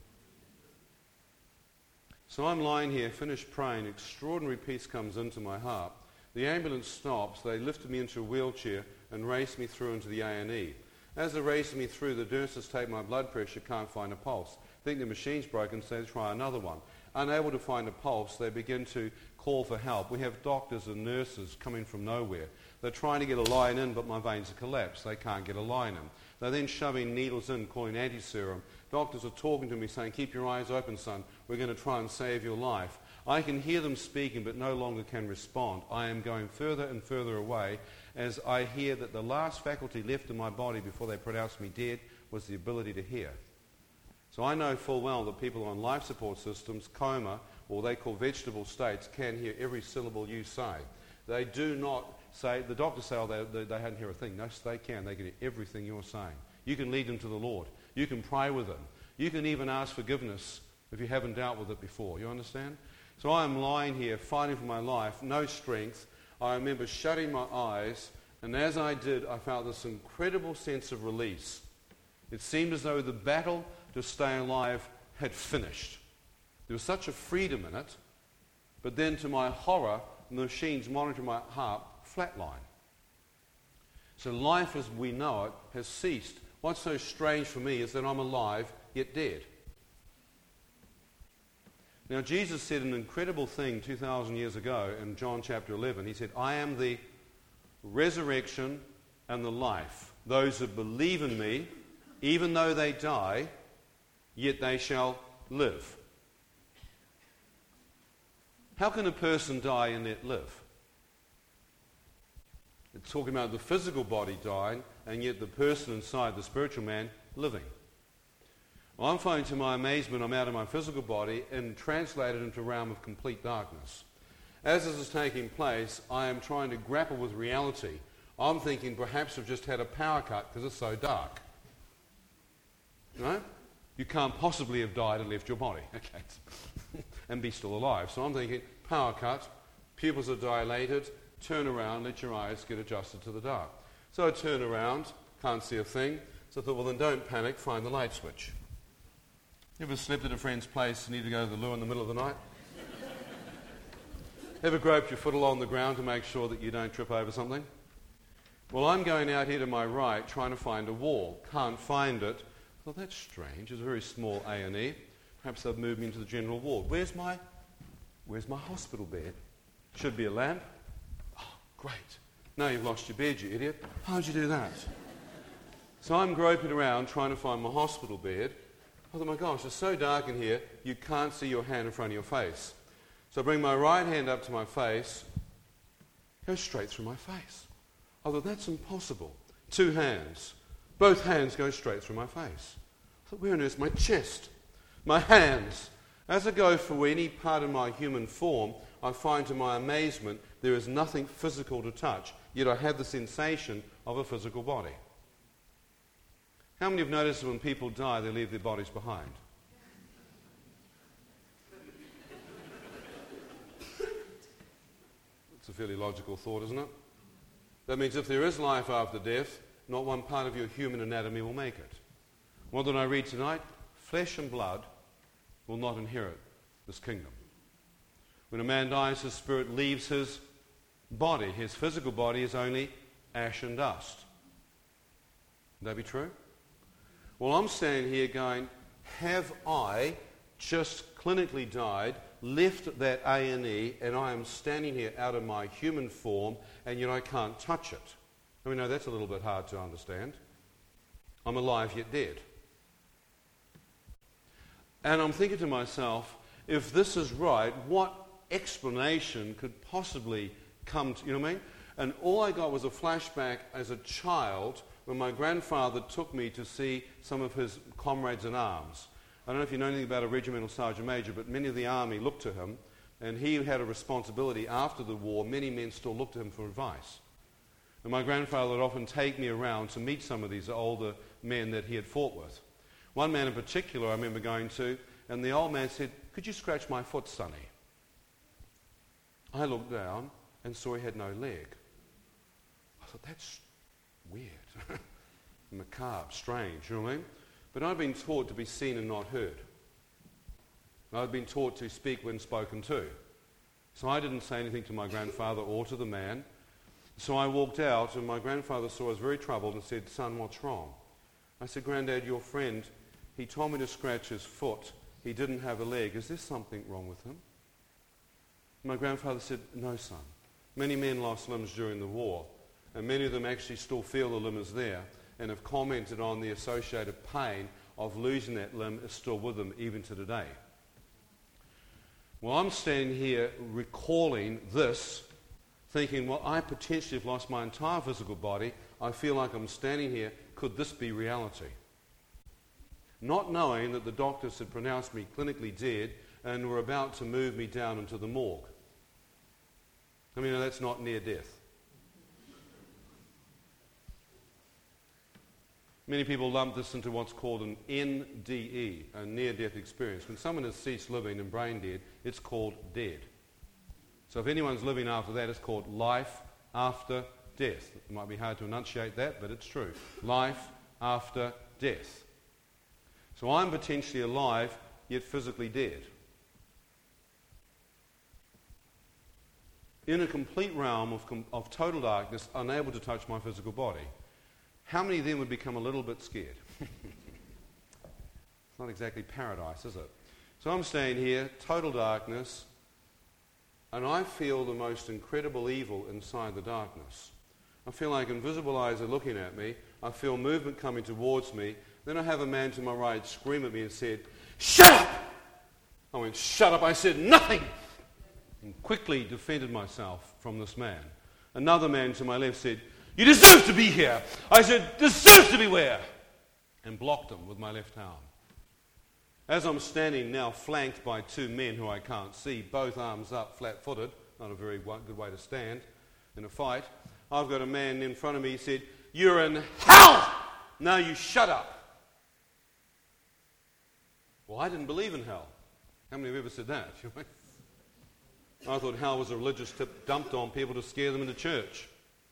So I'm lying here, finished praying, extraordinary peace comes into my heart. The ambulance stops, they lifted me into a wheelchair and raced me through into the A&E. As they raced me through, the nurses take my blood pressure, can't find a pulse. Think the machine's broken, so they try another one. Unable to find a pulse, they begin to call for help. We have doctors and nurses coming from nowhere. They're trying to get a line in, but my veins are collapsed. They can't get a line in. They're then shoving needles in, calling anti-serum. Doctors are talking to me saying, keep your eyes open, son. We're going to try and save your life. I can hear them speaking, but no longer can respond. I am going further and further away as I hear that the last faculty left in my body before they pronounced me dead was the ability to hear. So I know full well that people on life support systems, coma, or they call vegetable states, can hear every syllable you say. They do not say, the doctors say, oh, they hadn't hear a thing. No, they can. They can hear everything you're saying. You can lead them to the Lord. You can pray with them. You can even ask forgiveness if you haven't dealt with it before. You understand? So I am lying here fighting for my life, no strength. I remember shutting my eyes, and as I did, I felt this incredible sense of release. It seemed as though the battle to stay alive had finished. There was such a freedom in it, but then to my horror, the machines monitoring my heart flatline. So life as we know it has ceased. What's so strange for me is that I'm alive, yet dead. Now, Jesus said an incredible thing 2,000 years ago in John chapter 11. He said, I am the resurrection and the life. Those who believe in me, even though they die, yet they shall live. How can a person die and yet live? It's talking about the physical body dying, and yet the person inside, the spiritual man, living. Well, I'm finding to my amazement I'm out of my physical body and translated into a realm of complete darkness. As this is taking place, I am trying to grapple with reality. I'm thinking perhaps I've just had a power cut because it's so dark. Right? You can't possibly have died and left your body, okay, and be still alive. So I'm thinking, power cut, pupils are dilated, turn around, let your eyes get adjusted to the dark. So I turn around, can't see a thing. So I thought, well then don't panic, find the light switch. You ever slept at a friend's place and need to go to the loo in the middle of the night? Ever groped your foot along the ground to make sure that you don't trip over something? Well, I'm going out here to my right trying to find a wall. Can't find it. Well, that's strange. It's a very small A&E. Perhaps they've moved me into the general ward. Where's my hospital bed? Should be a lamp. Oh, great. No, you've lost your bed, you idiot. How'd you do that? So I'm groping around trying to find my hospital bed. I thought, my gosh, it's so dark in here, you can't see your hand in front of your face. So I bring my right hand up to my face, goes straight through my face. I thought, that's impossible. Two hands. Both hands go straight through my face. I thought, where on earth's my chest? My hands. As I go for any part of my human form, I find to my amazement there is nothing physical to touch, yet I have the sensation of a physical body. How many have noticed that when people die, they leave their bodies behind? It's a fairly logical thought, isn't it? That means if there is life after death, not one part of your human anatomy will make it. What did I read tonight? Flesh and blood will not inherit this kingdom. When a man dies, his spirit leaves his body. His physical body is only ash and dust. Would that be true? Well, I'm standing here going, have I just clinically died, left that A&E, and I am standing here out of my human form, and yet I can't touch it? I mean, no, that's a little bit hard to understand. I'm alive yet dead. And I'm thinking to myself, if this is right, what explanation could possibly come to, you know what I mean? And all I got was a flashback as a child when my grandfather took me to see some of his comrades in arms. I don't know if you know anything about a regimental sergeant major, but many of the army looked to him, and he had a responsibility after the war. Many men still looked to him for advice. And my grandfather would often take me around to meet some of these older men that he had fought with. One man in particular I remember going to, and the old man said, "Could you scratch my foot, sonny?" I looked down and saw he had no leg. I thought, that's weird. Macabre, strange, you know what I mean? But I'd been taught to be seen and not heard. I'd been taught to speak when spoken to. So I didn't say anything to my grandfather or to the man. So I walked out, and my grandfather saw I was very troubled and said, "Son, what's wrong?" I said, "Granddad, your friend, he told me to scratch his foot. He didn't have a leg. Is there something wrong with him?" My grandfather said, "No, son. Many men lost limbs during the war, and many of them actually still feel the limb is there and have commented on the associated pain of losing that limb is still with them even to today." Well, I'm standing here recalling this, thinking, well, I potentially have lost my entire physical body. I feel like I'm standing here. Could this be reality? Not knowing that the doctors had pronounced me clinically dead and were about to move me down into the morgue. I mean, that's not near death. Many people lump this into what's called an NDE, a near-death experience. When someone has ceased living and brain dead, it's called dead. So if anyone's living after that, it's called life after death. It might be hard to enunciate that, but it's true. Life after death. So I'm potentially alive, yet physically dead. In a complete realm of total darkness, unable to touch my physical body. How many then would become a little bit scared? It's not exactly paradise, is it? So I'm staying here, total darkness, and I feel the most incredible evil inside the darkness. I feel like invisible eyes are looking at me. I feel movement coming towards me. Then I have a man to my right scream at me and said, "Shut up!" I went, "Shut up!" I said, "Nothing!" And quickly defended myself from this man. Another man to my left said, "You deserve to be here." I said, "Deserve to be where?" And blocked him with my left arm. As I'm standing now flanked by two men who I can't see, both arms up, flat-footed, not a very good way to stand in a fight, I've got a man in front of me. He said, "You're in hell! Now you shut up." Well, I didn't believe in hell. How many have ever said that? I thought hell was a religious tip dumped on people to scare them into church.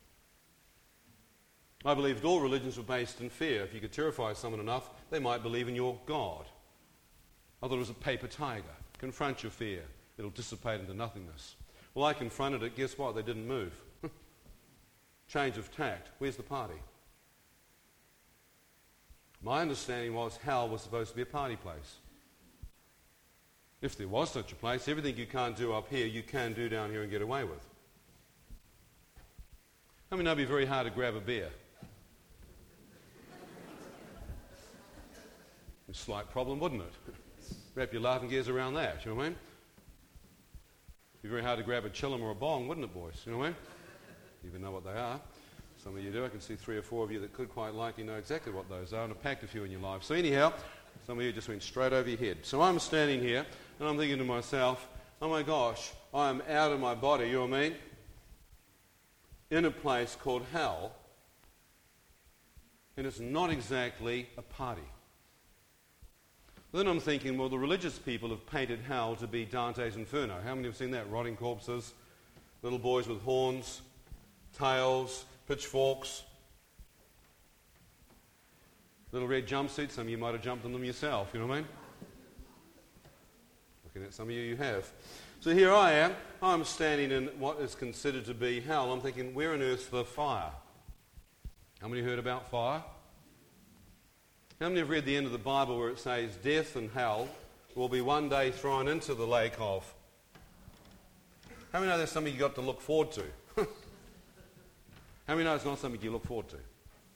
I believed all religions were based in fear. If you could terrify someone enough, they might believe in your God. I thought it was a paper tiger. Confront your fear. It'll dissipate into nothingness. Well, I confronted it. Guess what? They didn't move. Change of tact. Where's the party? My understanding was hell was supposed to be a party place. If there was such a place, everything you can't do up here, you can do down here and get away with. I mean, it'd be very hard to grab a beer. A slight problem, wouldn't it? Wrap your laughing gears around that, you know what I mean? It'd be very hard to grab a chillum or a bong, wouldn't it, boys? You know what I mean? You even know what they are. Some of you do. I can see 3 or 4 of you that could quite likely know exactly what those are, and I've packed a few in your life. So anyhow, some of you just went straight over your head. So I'm standing here, and I'm thinking to myself, oh my gosh, I'm out of my body, you know what I mean? In a place called hell, and it's not exactly a party. Then I'm thinking, well, the religious people have painted hell to be Dante's Inferno. How many have seen that? Rotting corpses, little boys with horns, tails, pitchforks, little red jumpsuits. Some of you might have jumped in them yourself, you know what I mean? Looking at some of you, you have. So here I am. I'm standing in what is considered to be hell. I'm thinking, where on earth's the fire? How many heard about fire? How many have read the end of the Bible where it says death and hell will be one day thrown into the lake of? How many know there's something you've got to look forward to? How many know it's not something you look forward to?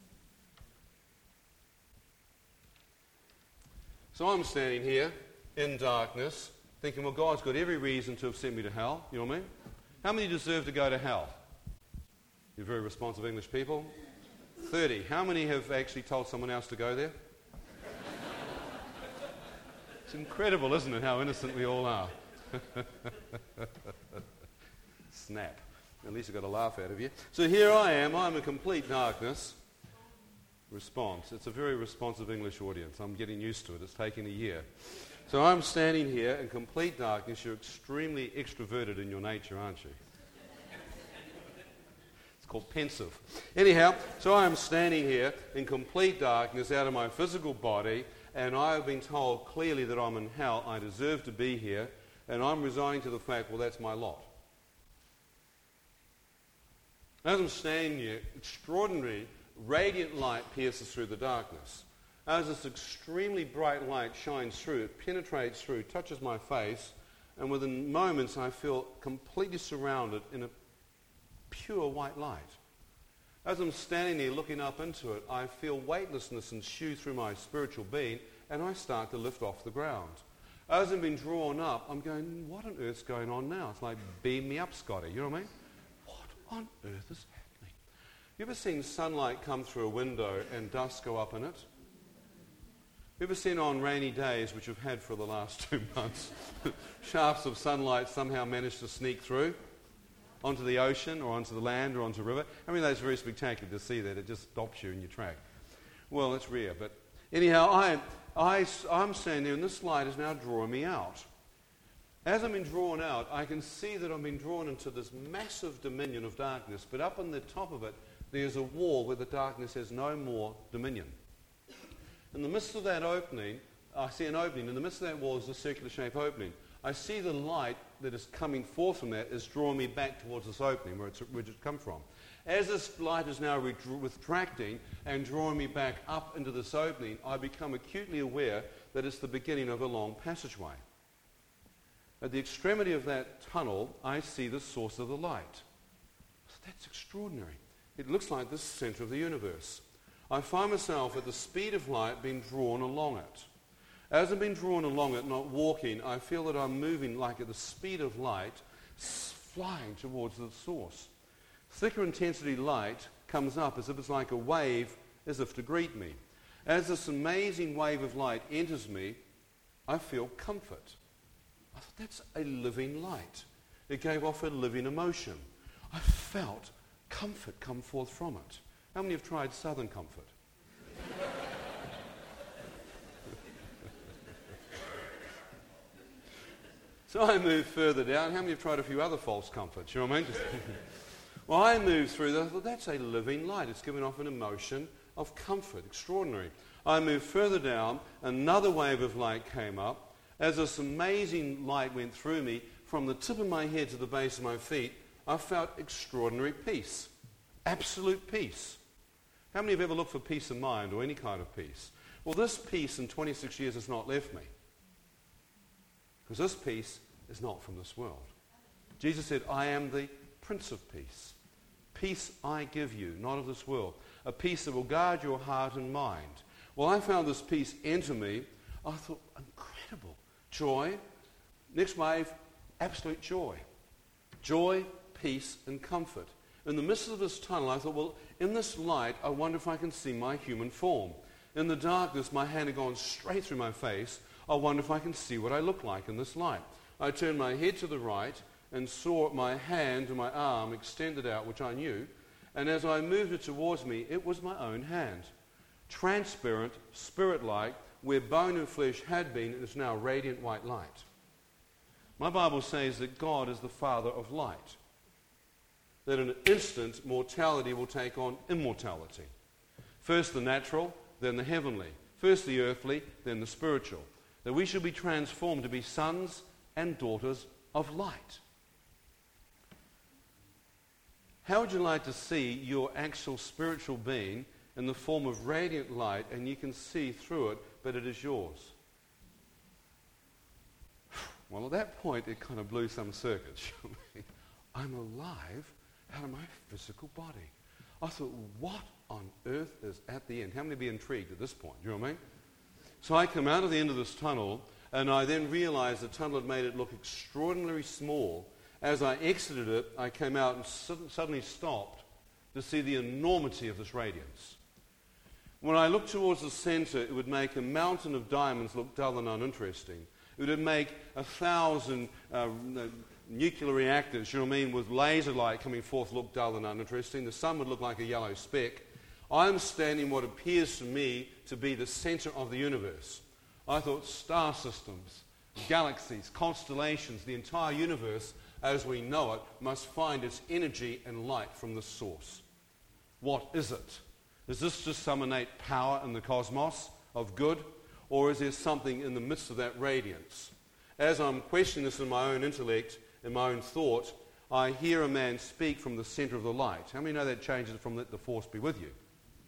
So I'm standing here in darkness thinking, well, God's got every reason to have sent me to hell. You know what I mean? How many deserve to go to hell? You're very responsive English people. 30. How many have actually told someone else to go there? It's incredible, isn't it, how innocent we all are. Snap. At least I got a laugh out of you. So here I am. I'm in complete darkness. Response. It's a very responsive English audience. I'm getting used to it. It's taken a year. So I'm standing here in complete darkness. You're extremely extroverted in your nature, aren't you? It's called pensive. Anyhow, so I'm standing here in complete darkness out of my physical body, and I've been told clearly that I'm in hell. I deserve to be here, and I'm resigning to the fact, well, that's my lot. As I'm standing here, extraordinary, radiant light pierces through the darkness. As this extremely bright light shines through, it penetrates through, touches my face, and within moments I feel completely surrounded in a pure white light. As I'm standing there looking up into it, I feel weightlessness ensue through my spiritual being, and I start to lift off the ground. As I'm being drawn up, I'm going, what on earth's going on now? It's like, beam me up, Scotty. You know what I mean? What on earth is happening? You ever seen sunlight come through a window and dust go up in it? You ever seen on rainy days, which we've had for the last 2 months, shafts of sunlight somehow manage to sneak through onto the ocean or onto the land or onto a river? I mean, that's very spectacular to see that. It just stops you in your track. Well, it's rare, but anyhow, I'm standing there, and this light is now drawing me out. As I'm being drawn out, I can see that I'm being drawn into this massive dominion of darkness, but up on the top of it, there's a wall where the darkness has no more dominion. In the midst of that opening, I see an opening. In the midst of that wall is a circular-shaped opening. I see the light that is coming forth from that is drawing me back towards this opening where it's come from. As this light is now retracting and drawing me back up into this opening, I become acutely aware that it's the beginning of a long passageway. At the extremity of that tunnel, I see the source of the light. That's extraordinary. It looks like the center of the universe. I find myself at the speed of light being drawn along it. As I'm being drawn along it, not walking, I feel that I'm moving like at the speed of light, flying towards the source. Thicker intensity light comes up as if it's like a wave, as if to greet me. As this amazing wave of light enters me, I feel comfort. I thought, that's a living light. It gave off a living emotion. I felt comfort come forth from it. How many have tried Southern Comfort? So I moved further down. How many have tried a few other false comforts? You know what I mean? Well, I moved through that. I thought, that's a living light. It's giving off an emotion of comfort. Extraordinary. I moved further down. Another wave of light came up. As this amazing light went through me, from the tip of my head to the base of my feet, I felt extraordinary peace. Absolute peace. How many have ever looked for peace of mind or any kind of peace? Well, this peace in 26 years has not left me. Because this peace is not from this world. Jesus said, I am the Prince of Peace. Peace I give you, not of this world. A peace that will guard your heart and mind. Well, I found this peace enter me. I thought, incredible. Joy. Next wave, absolute joy. Joy, peace, and comfort. In the midst of this tunnel, I thought, well, in this light, I wonder if I can see my human form. In the darkness, my hand had gone straight through my face. I wonder if I can see what I look like in this light. I turned my head to the right and saw my hand and my arm extended out, which I knew. And as I moved it towards me, it was my own hand. Transparent, spirit-like, where bone and flesh had been, it is now radiant white light. My Bible says that God is the Father of light. That in an instant, mortality will take on immortality. First the natural, then the heavenly. First the earthly, then the spiritual. That we should be transformed to be sons and daughters of light. How would you like to see your actual spiritual being in the form of radiant light, and you can see through it, but it is yours? Well, at that point, it kind of blew some circuits. I'm alive out of my physical body. I thought, what on earth is at the end? How many be intrigued at this point? Do you know what I mean? So I come out of the end of this tunnel, and I then realized the tunnel had made it look extraordinarily small. As I exited it, I came out and suddenly stopped to see the enormity of this radiance. When I looked towards the center, it would make a mountain of diamonds look dull and uninteresting. It would make 1,000 nuclear reactors, you know what I mean, with laser light coming forth look dull and uninteresting. The sun would look like a yellow speck. I'm standing what appears to me to be the center of the universe. I thought star systems, galaxies, constellations, the entire universe as we know it must find its energy and light from the source. What is it? Is this just some innate power in the cosmos of good? Or is there something in the midst of that radiance? As I'm questioning this in my own intellect, in my own thought, I hear a man speak from the center of the light. How many know that changes from let the force be with you?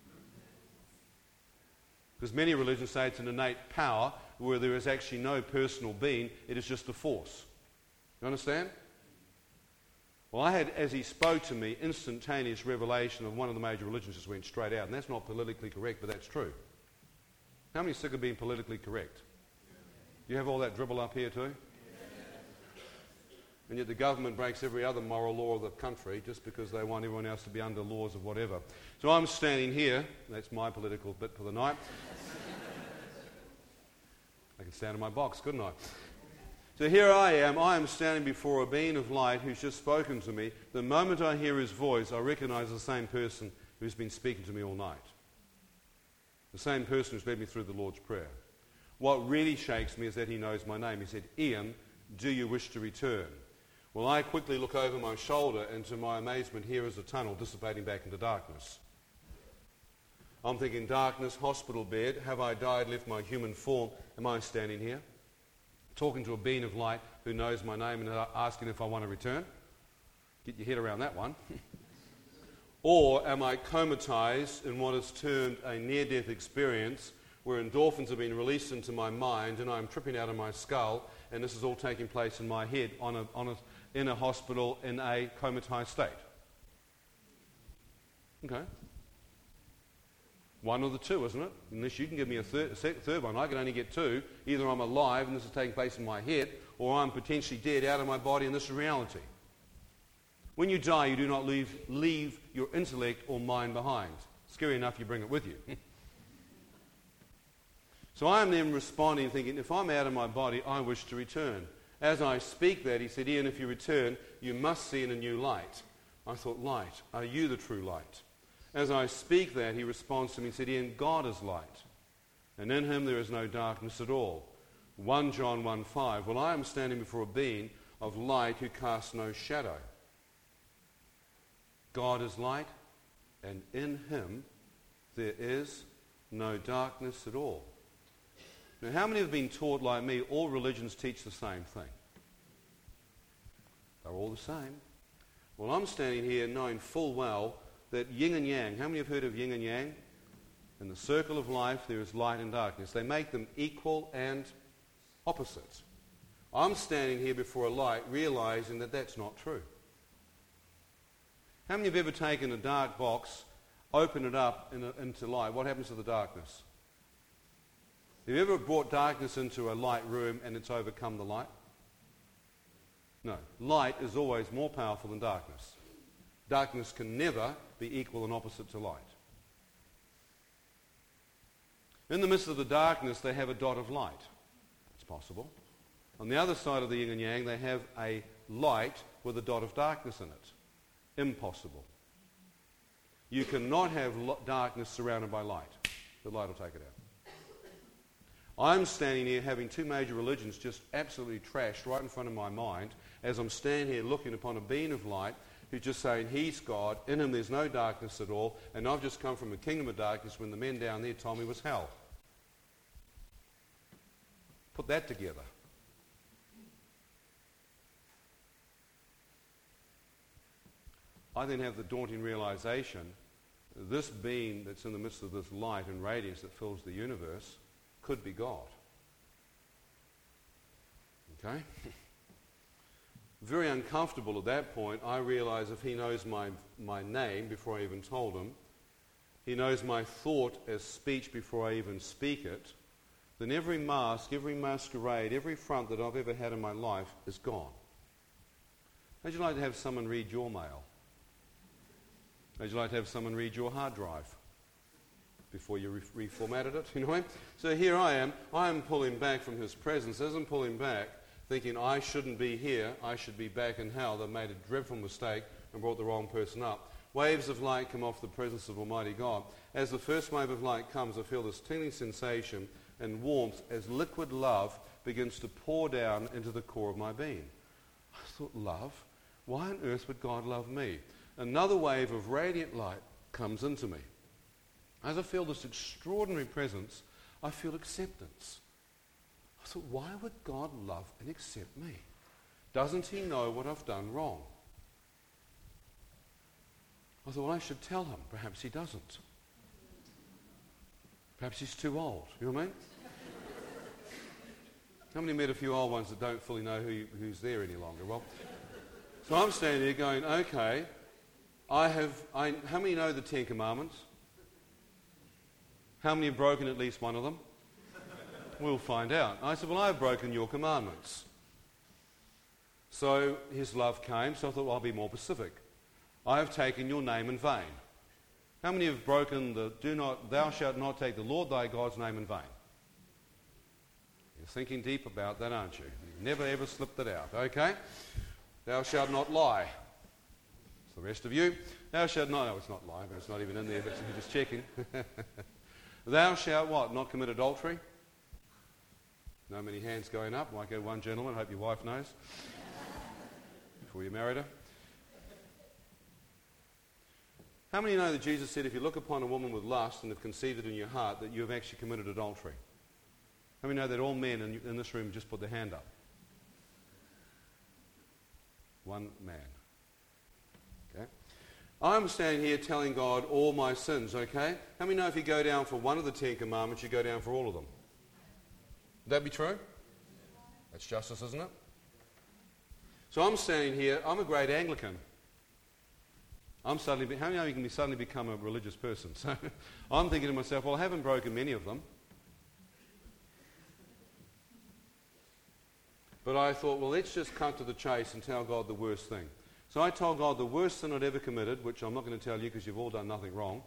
Because many religions say it's an innate power where there is actually no personal being, it is just a force. You understand? Well, I had, as he spoke to me, instantaneous revelation of one of the major religions just went straight out. And that's not politically correct, but that's true. How many are sick of being politically correct? You have all that dribble up here too? And yet the government breaks every other moral law of the country just because they want everyone else to be under laws of whatever. So I'm standing here. That's my political bit for the night. I can stand in my box, couldn't I? So here I am standing before a being of light who's just spoken to me. The moment I hear his voice, I recognize the same person who's been speaking to me all night. The same person who's led me through the Lord's Prayer. What really shakes me is that he knows my name. He said, Ian, do you wish to return? Well, I quickly look over my shoulder, and to my amazement, here is a tunnel dissipating back into darkness. I'm thinking, darkness, hospital bed, have I died, left my human form? Am I standing here? Talking to a being of light who knows my name and asking if I want to return? Get your head around that one. Or am I comatized in what is termed a near-death experience where endorphins have been released into my mind and I'm tripping out of my skull, and this is all taking place in my head in a hospital in a comatized state? Okay. One of the two, isn't it? Unless you can give me a third one. I can only get two. Either I'm alive and this is taking place in my head, or I'm potentially dead out of my body and this is reality. When you die, you do not leave your intellect or mind behind. Scary enough, you bring it with you. So I am then responding, thinking, if I'm out of my body, I wish to return. As I speak that, he said, Ian, if you return, you must see in a new light. I thought, light? Are you the true light? As I speak that, he responds to me and said, Ian, God is light, and in him there is no darkness at all. 1 John 1:5. Well, I am standing before a being of light who casts no shadow. God is light, and in him there is no darkness at all. Now, how many have been taught like me, all religions teach the same thing? They're all the same. Well, I'm standing here knowing full well that yin and yang, how many have heard of yin and yang? In the circle of life, there is light and darkness. They make them equal and opposite. I'm standing here before a light realizing that that's not true. How many have ever taken a dark box, opened it up into light? What happens to the darkness? Have you ever brought darkness into a light room and it's overcome the light? No. Light is always more powerful than darkness. Darkness can never be equal and opposite to light. In the midst of the darkness, they have a dot of light. It's possible. On the other side of the yin and yang, they have a light with a dot of darkness in it. Impossible. You cannot have darkness surrounded by light. The light will take it out. I'm standing here having two major religions just absolutely trashed right in front of my mind as I'm standing here looking upon a being of light who's just saying he's God, in him there's no darkness at all, and I've just come from a kingdom of darkness when the men down there told me it was hell. Put that together. I then have the daunting realization this being that's in the midst of this light and radiance that fills the universe could be God. Okay? Very uncomfortable at that point. I realize if he knows my name before I even told him, he knows my thought as speech before I even speak it, then every mask, every masquerade, every front that I've ever had in my life is gone. How'd you like to have someone read your mail? How'd you like to have someone read your hard drive before you reformatted it? You know what I mean? So here I am pulling back from his presence. As I'm pulling back, thinking I shouldn't be here, I should be back in hell. They've made a dreadful mistake and brought the wrong person up. Waves of light come off the presence of Almighty God. As the first wave of light comes, I feel this tingling sensation and warmth as liquid love begins to pour down into the core of my being. I thought, love? Why on earth would God love me? Another wave of radiant light comes into me. As I feel this extraordinary presence, I feel acceptance. I thought, why would God love and accept me? Doesn't he know what I've done wrong? I thought, well, I should tell him. Perhaps he doesn't. Perhaps he's too old. You know what I mean? How many met a few old ones that don't fully know who's there any longer? Well, so I'm standing there going, okay, how many know the 10 Commandments? How many have broken at least one of them? We'll find out. I said, well, I've broken your commandments. So his love came, so I thought, well, I'll be more specific. I have taken your name in vain. How many have broken thou shalt not take the Lord thy God's name in vain? You're thinking deep about that, aren't you? You've never ever slipped it out, okay? Thou shalt not lie. It's the rest of you. Thou shalt not, no, it's not lie, but it's not even in there, but you're just checking. Thou shalt what? Not commit adultery? No many hands going up. Might go one gentleman. Hope your wife knows before you married her. How many know that Jesus said if you look upon a woman with lust and have conceived it in your heart that you have actually committed adultery? How many know that all men in this room just put their hand up? One man. Okay. I'm standing here telling God all my sins, okay? How many know if you go down for one of the 10 Commandments, you go down for all of them? Would that be true? That's justice, isn't it? So I'm standing here, I'm a great Anglican. How many of you can suddenly become a religious person? So I'm thinking to myself, well, I haven't broken many of them. But I thought, well, let's just cut to the chase and tell God the worst thing. So I told God the worst sin I'd ever committed, which I'm not going to tell you because you've all done nothing wrong.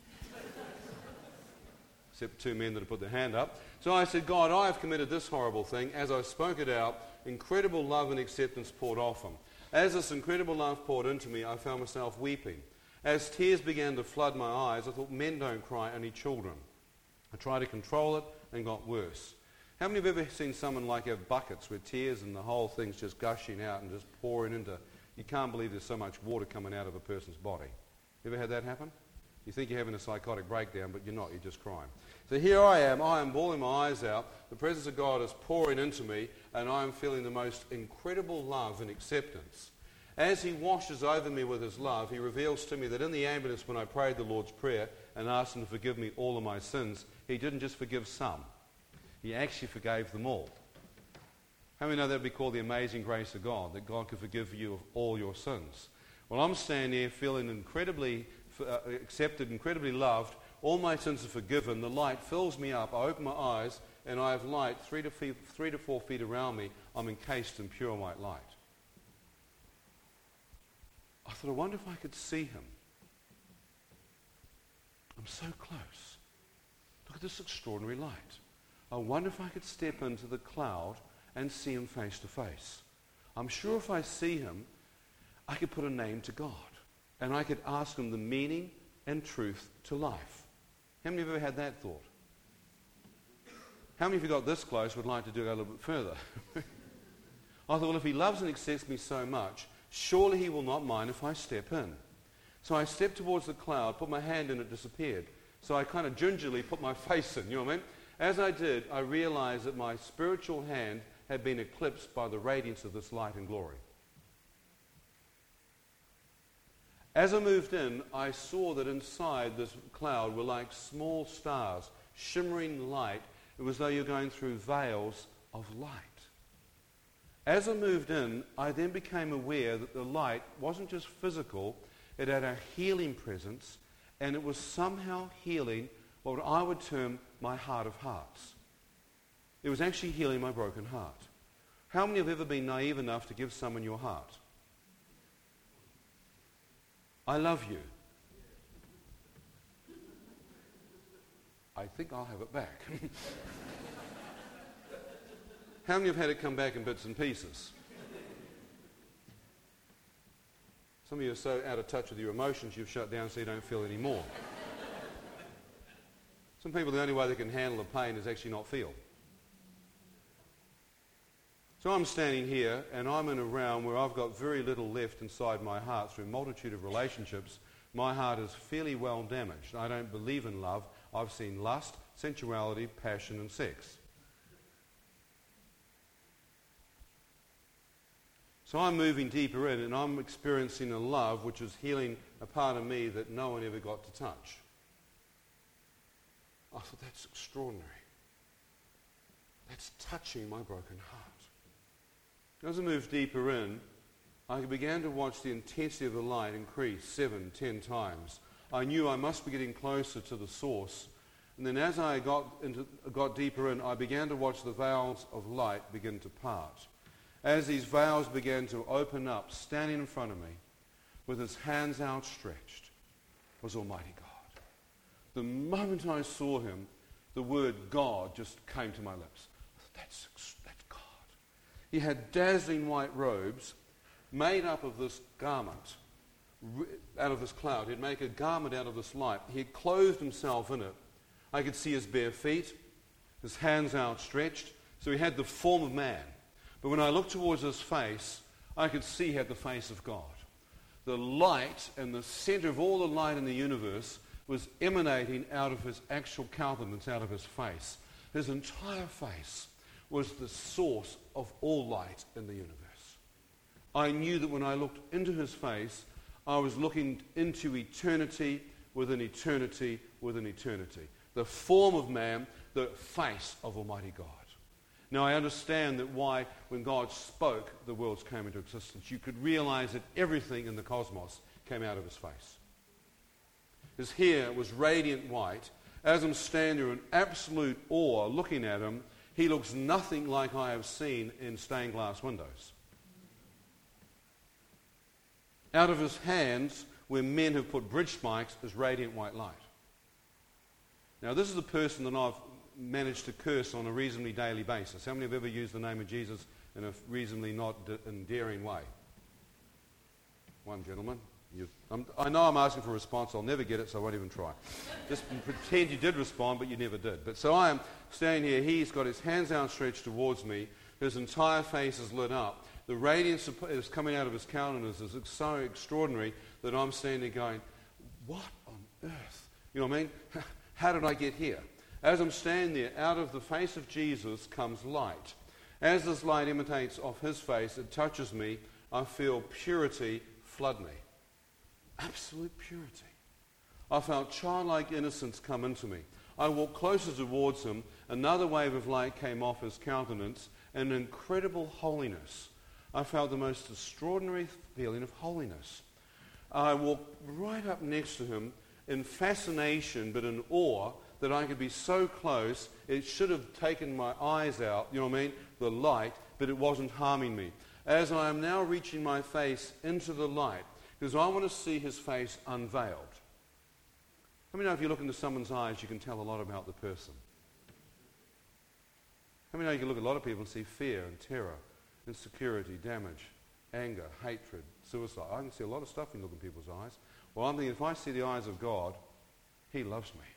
Except 2 men that have put their hand up. So I said, God, I have committed this horrible thing. As I spoke it out, incredible love and acceptance poured off him. As this incredible love poured into me, I found myself weeping. As tears began to flood my eyes, I thought, men don't cry, only children. I tried to control it and got worse. How many have ever seen someone like have buckets where tears and the whole thing's just gushing out and just pouring into... You can't believe there's so much water coming out of a person's body. You ever had that happen? You think you're having a psychotic breakdown, but you're not, you're just crying. So here I am bawling my eyes out, the presence of God is pouring into me, and I am feeling the most incredible love and acceptance. As he washes over me with his love, he reveals to me that in the ambulance when I prayed the Lord's Prayer and asked him to forgive me all of my sins, he didn't just forgive some, he actually forgave them all. How many know that would be called the amazing grace of God, that God could forgive you of all your sins? Well, I'm standing here feeling incredibly accepted, incredibly loved. All my sins are forgiven. The light fills me up. I open my eyes, and I have light 3 to 4 feet around me. I'm encased in pure white light. I thought, I wonder if I could see him. I'm so close. Look at this extraordinary light. I wonder if I could step into the cloud and see him face to face. I'm sure if I see him, I could put a name to God. And I could ask him the meaning and truth to life. How many of you have ever had that thought? How many of you got this close would like to do it a little bit further? I thought, well, if he loves and accepts me so much, surely he will not mind if I step in. So I stepped towards the cloud, put my hand in, it disappeared. So I kind of gingerly put my face in, you know what I mean? As I did, I realized that my spiritual hand had been eclipsed by the radiance of this light and glory. As I moved in, I saw that inside this cloud were like small stars, shimmering light. It was as though you're going through veils of light. As I moved in, I then became aware that the light wasn't just physical, it had a healing presence, and it was somehow healing what I would term my heart of hearts. It was actually healing my broken heart. How many have ever been naive enough to give someone your heart? I love you. I think I'll have it back. How many have had it come back in bits and pieces? Some of you are so out of touch with your emotions you've shut down so you don't feel any more. Some people, the only way they can handle the pain is actually not feel. So I'm standing here and I'm in a realm where I've got very little left inside my heart through a multitude of relationships. My heart is fairly well damaged. I don't believe in love. I've seen lust, sensuality, passion and sex. So I'm moving deeper in and I'm experiencing a love which is healing a part of me that no one ever got to touch. I thought, that's extraordinary. That's touching my broken heart. As I moved deeper in, I began to watch the intensity of the light increase 7, 10 times. I knew I must be getting closer to the source. And then as I got deeper in, I began to watch the veils of light begin to part. As these veils began to open up, standing in front of me, with his hands outstretched, was Almighty God. The moment I saw him, the word God just came to my lips. I thought, that's God. He had dazzling white robes made up of this garment, out of this cloud. He'd make a garment out of this light. He had clothed himself in it. I could see his bare feet, his hands outstretched. So he had the form of man. But when I looked towards his face, I could see he had the face of God. The light and the center of all the light in the universe was emanating out of his actual countenance, out of his face. His entire face was the source of all light in the universe. I knew that when I looked into his face, I was looking into eternity within eternity within eternity. The form of man, the face of Almighty God. Now I understand that why when God spoke, the worlds came into existence. You could realize that everything in the cosmos came out of his face. His hair was radiant white. As I'm standing there in absolute awe looking at him, he looks nothing like I have seen in stained glass windows. Out of his hands, where men have put bridge spikes, is radiant white light. Now this is a person that I've managed to curse on a reasonably daily basis. How many have ever used the name of Jesus in a reasonably not endearing way? One gentleman. I know I'm asking for a response. I'll never get it, so I won't even try. Just pretend you did respond, but you never did. But so I am standing here. He's got his hands outstretched towards me. His entire face is lit up. The radiance that is coming out of his countenance is so extraordinary that I'm standing going, what on earth? You know what I mean? How did I get here? As I'm standing there, out of the face of Jesus comes light. As this light emanates off his face, it touches me. I feel purity flood me. Absolute purity. I felt childlike innocence come into me. I walked closer towards him. Another wave of light came off his countenance, and incredible holiness. I felt the most extraordinary feeling of holiness. I walked right up next to him in fascination, but in awe, that I could be so close, it should have taken my eyes out, you know what I mean, the light, but it wasn't harming me. As I am now reaching my face into the light, because I want to see his face unveiled. Let me know if you look into someone's eyes, you can tell a lot about the person. Let me know you can look at a lot of people and see fear and terror, insecurity, damage, anger, hatred, suicide. I can see a lot of stuff when you look in people's eyes. Well, I'm thinking if I see the eyes of God, he loves me.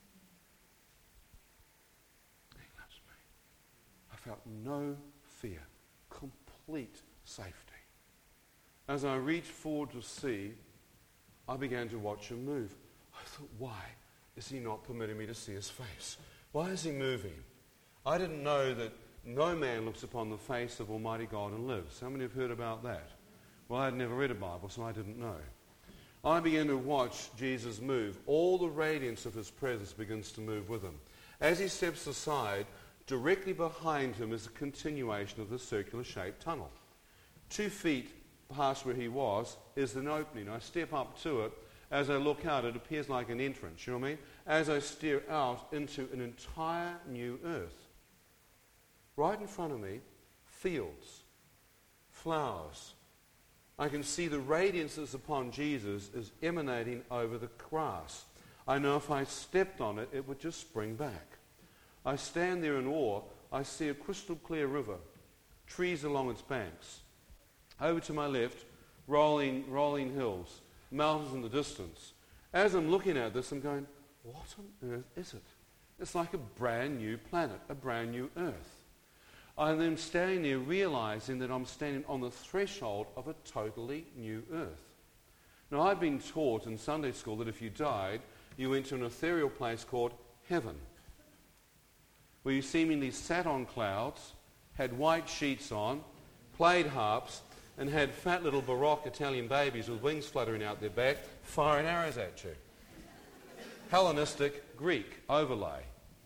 He loves me. I felt no fear, complete safety. As I reached forward to see, I began to watch him move. I thought, why is he not permitting me to see his face? Why is he moving? I didn't know that no man looks upon the face of Almighty God and lives. How many have heard about that? Well, I had never read a Bible, so I didn't know. I began to watch Jesus move. All the radiance of his presence begins to move with him. As he steps aside, directly behind him is a continuation of the circular-shaped tunnel. 2 feet past where he was is an opening. I step up to it. As I look out, it appears like an entrance. You know what I mean? As I stare out into an entire new earth. Right in front of me, fields, flowers. I can see the radiance that's upon Jesus is emanating over the grass. I know if I stepped on it, it would just spring back. I stand there in awe. I see a crystal clear river, trees along its banks. Over to my left, rolling hills, mountains in the distance. As I'm looking at this, I'm going, what on earth is it? It's like a brand new planet, a brand new earth. I'm then standing there realizing that I'm standing on the threshold of a totally new earth. Now, I've been taught in Sunday school that if you died, you went to an ethereal place called heaven, where you seemingly sat on clouds, had white sheets on, played harps, and had fat little Baroque Italian babies with wings fluttering out their back, firing arrows at you. Hellenistic Greek overlay.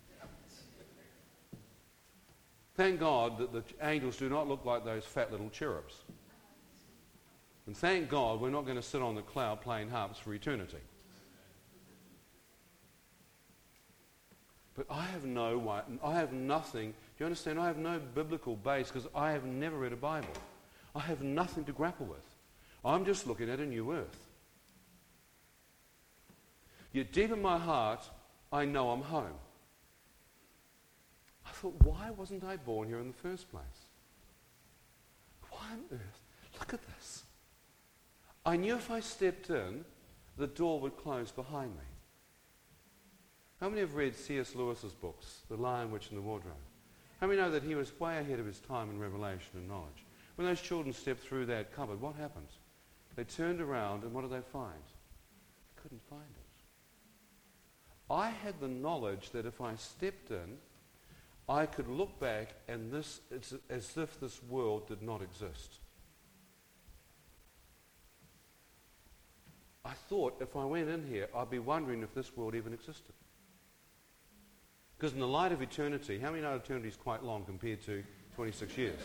Thank God that the angels do not look like those fat little cherubs. And thank God we're not going to sit on the cloud playing harps for eternity. But I have nothing, do you understand? I have no biblical base because I have never read a Bible. I have nothing to grapple with. I'm just looking at a new earth. Yet deep in my heart, I know I'm home. I thought, why wasn't I born here in the first place? Why on earth? Look at this. I knew if I stepped in, the door would close behind me. How many have read C.S. Lewis's books, The Lion, Witch and the Wardrobe? How many know that he was way ahead of his time in revelation and knowledge? When those children stepped through that cupboard, what happened? They turned around, and what did they find? They couldn't find it. I had the knowledge that if I stepped in, I could look back and it's as if this world did not exist. I thought if I went in here, I'd be wondering if this world even existed. Because in the light of eternity, how many know eternity is quite long compared to 26 years?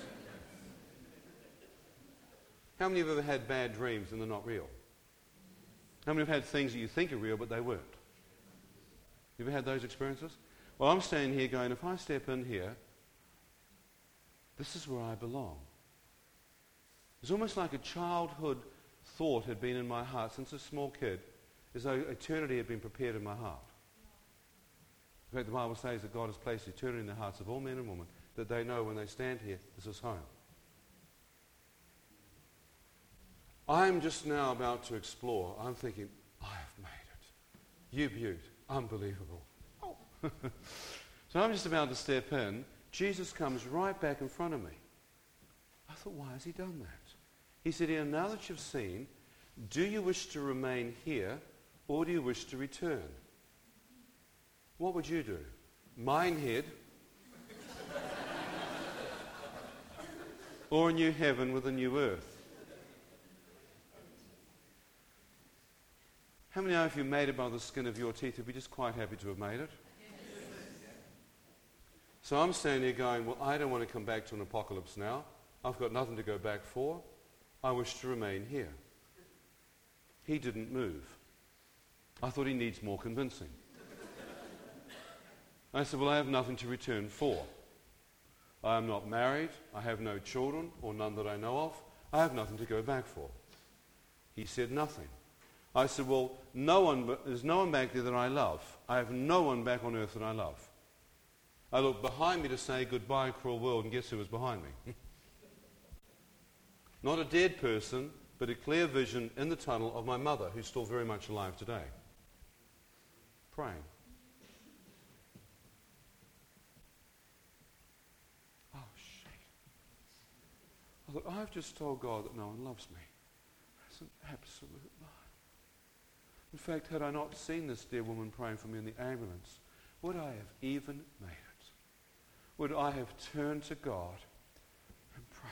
How many have ever had bad dreams and they're not real? How many have had things that you think are real but they weren't? You ever had those experiences? Well, I'm standing here going, if I step in here, this is where I belong. It's almost like a childhood thought had been in my heart since a small kid, as though eternity had been prepared in my heart. In fact, the Bible says that God has placed eternity in the hearts of all men and women, that they know when they stand here, this is home. I'm just now about to explore. I'm thinking, I have made it. You beaut. Unbelievable. Oh. So I'm just about to step in. Jesus comes right back in front of me. I thought, why has he done that? He said, Ian, now that you've seen, do you wish to remain here or do you wish to return? What would you do? Minehead or a new heaven with a new earth? How many know if you made it by the skin of your teeth, you'd be just quite happy to have made it? So I'm standing here going, well, I don't want to come back to an apocalypse now. I've got nothing to go back for. I wish to remain here. He didn't move. I thought he needs more convincing. I said, well, I have nothing to return for. I am not married. I have no children, or none that I know of. I have nothing to go back for. He said nothing. I said, well, there's no one back there that I love. I have no one back on earth that I love. I looked behind me to say goodbye, cruel world, and guess who was behind me? Not a dead person, but a clear vision in the tunnel of my mother, who's still very much alive today. Praying. Oh, shit. I thought, I've just told God that no one loves me. That's an absolute lie. In fact, had I not seen this dear woman praying for me in the ambulance, would I have even made it? Would I have turned to God and prayed?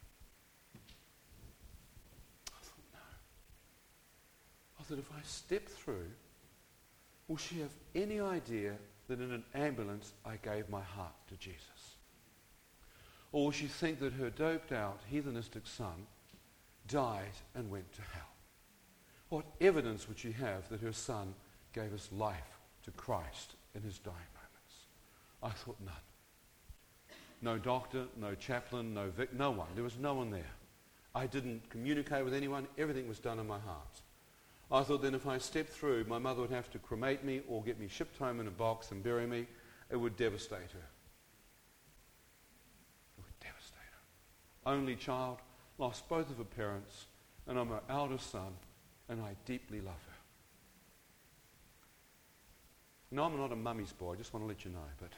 I thought, no. I thought, if I step through, will she have any idea that in an ambulance I gave my heart to Jesus? Or will she think that her doped out, heathenistic son died and went to hell? What evidence would she have that her son gave his life to Christ in his dying moments? I thought, none. No doctor, no chaplain, no one. There was no one there. I didn't communicate with anyone. Everything was done in my heart. I thought then if I stepped through, my mother would have to cremate me or get me shipped home in a box and bury me. It would devastate her. It would devastate her. Only child, lost both of her parents, and I'm her eldest son, and I deeply love her. No, I'm not a mummy's boy, I just want to let you know, but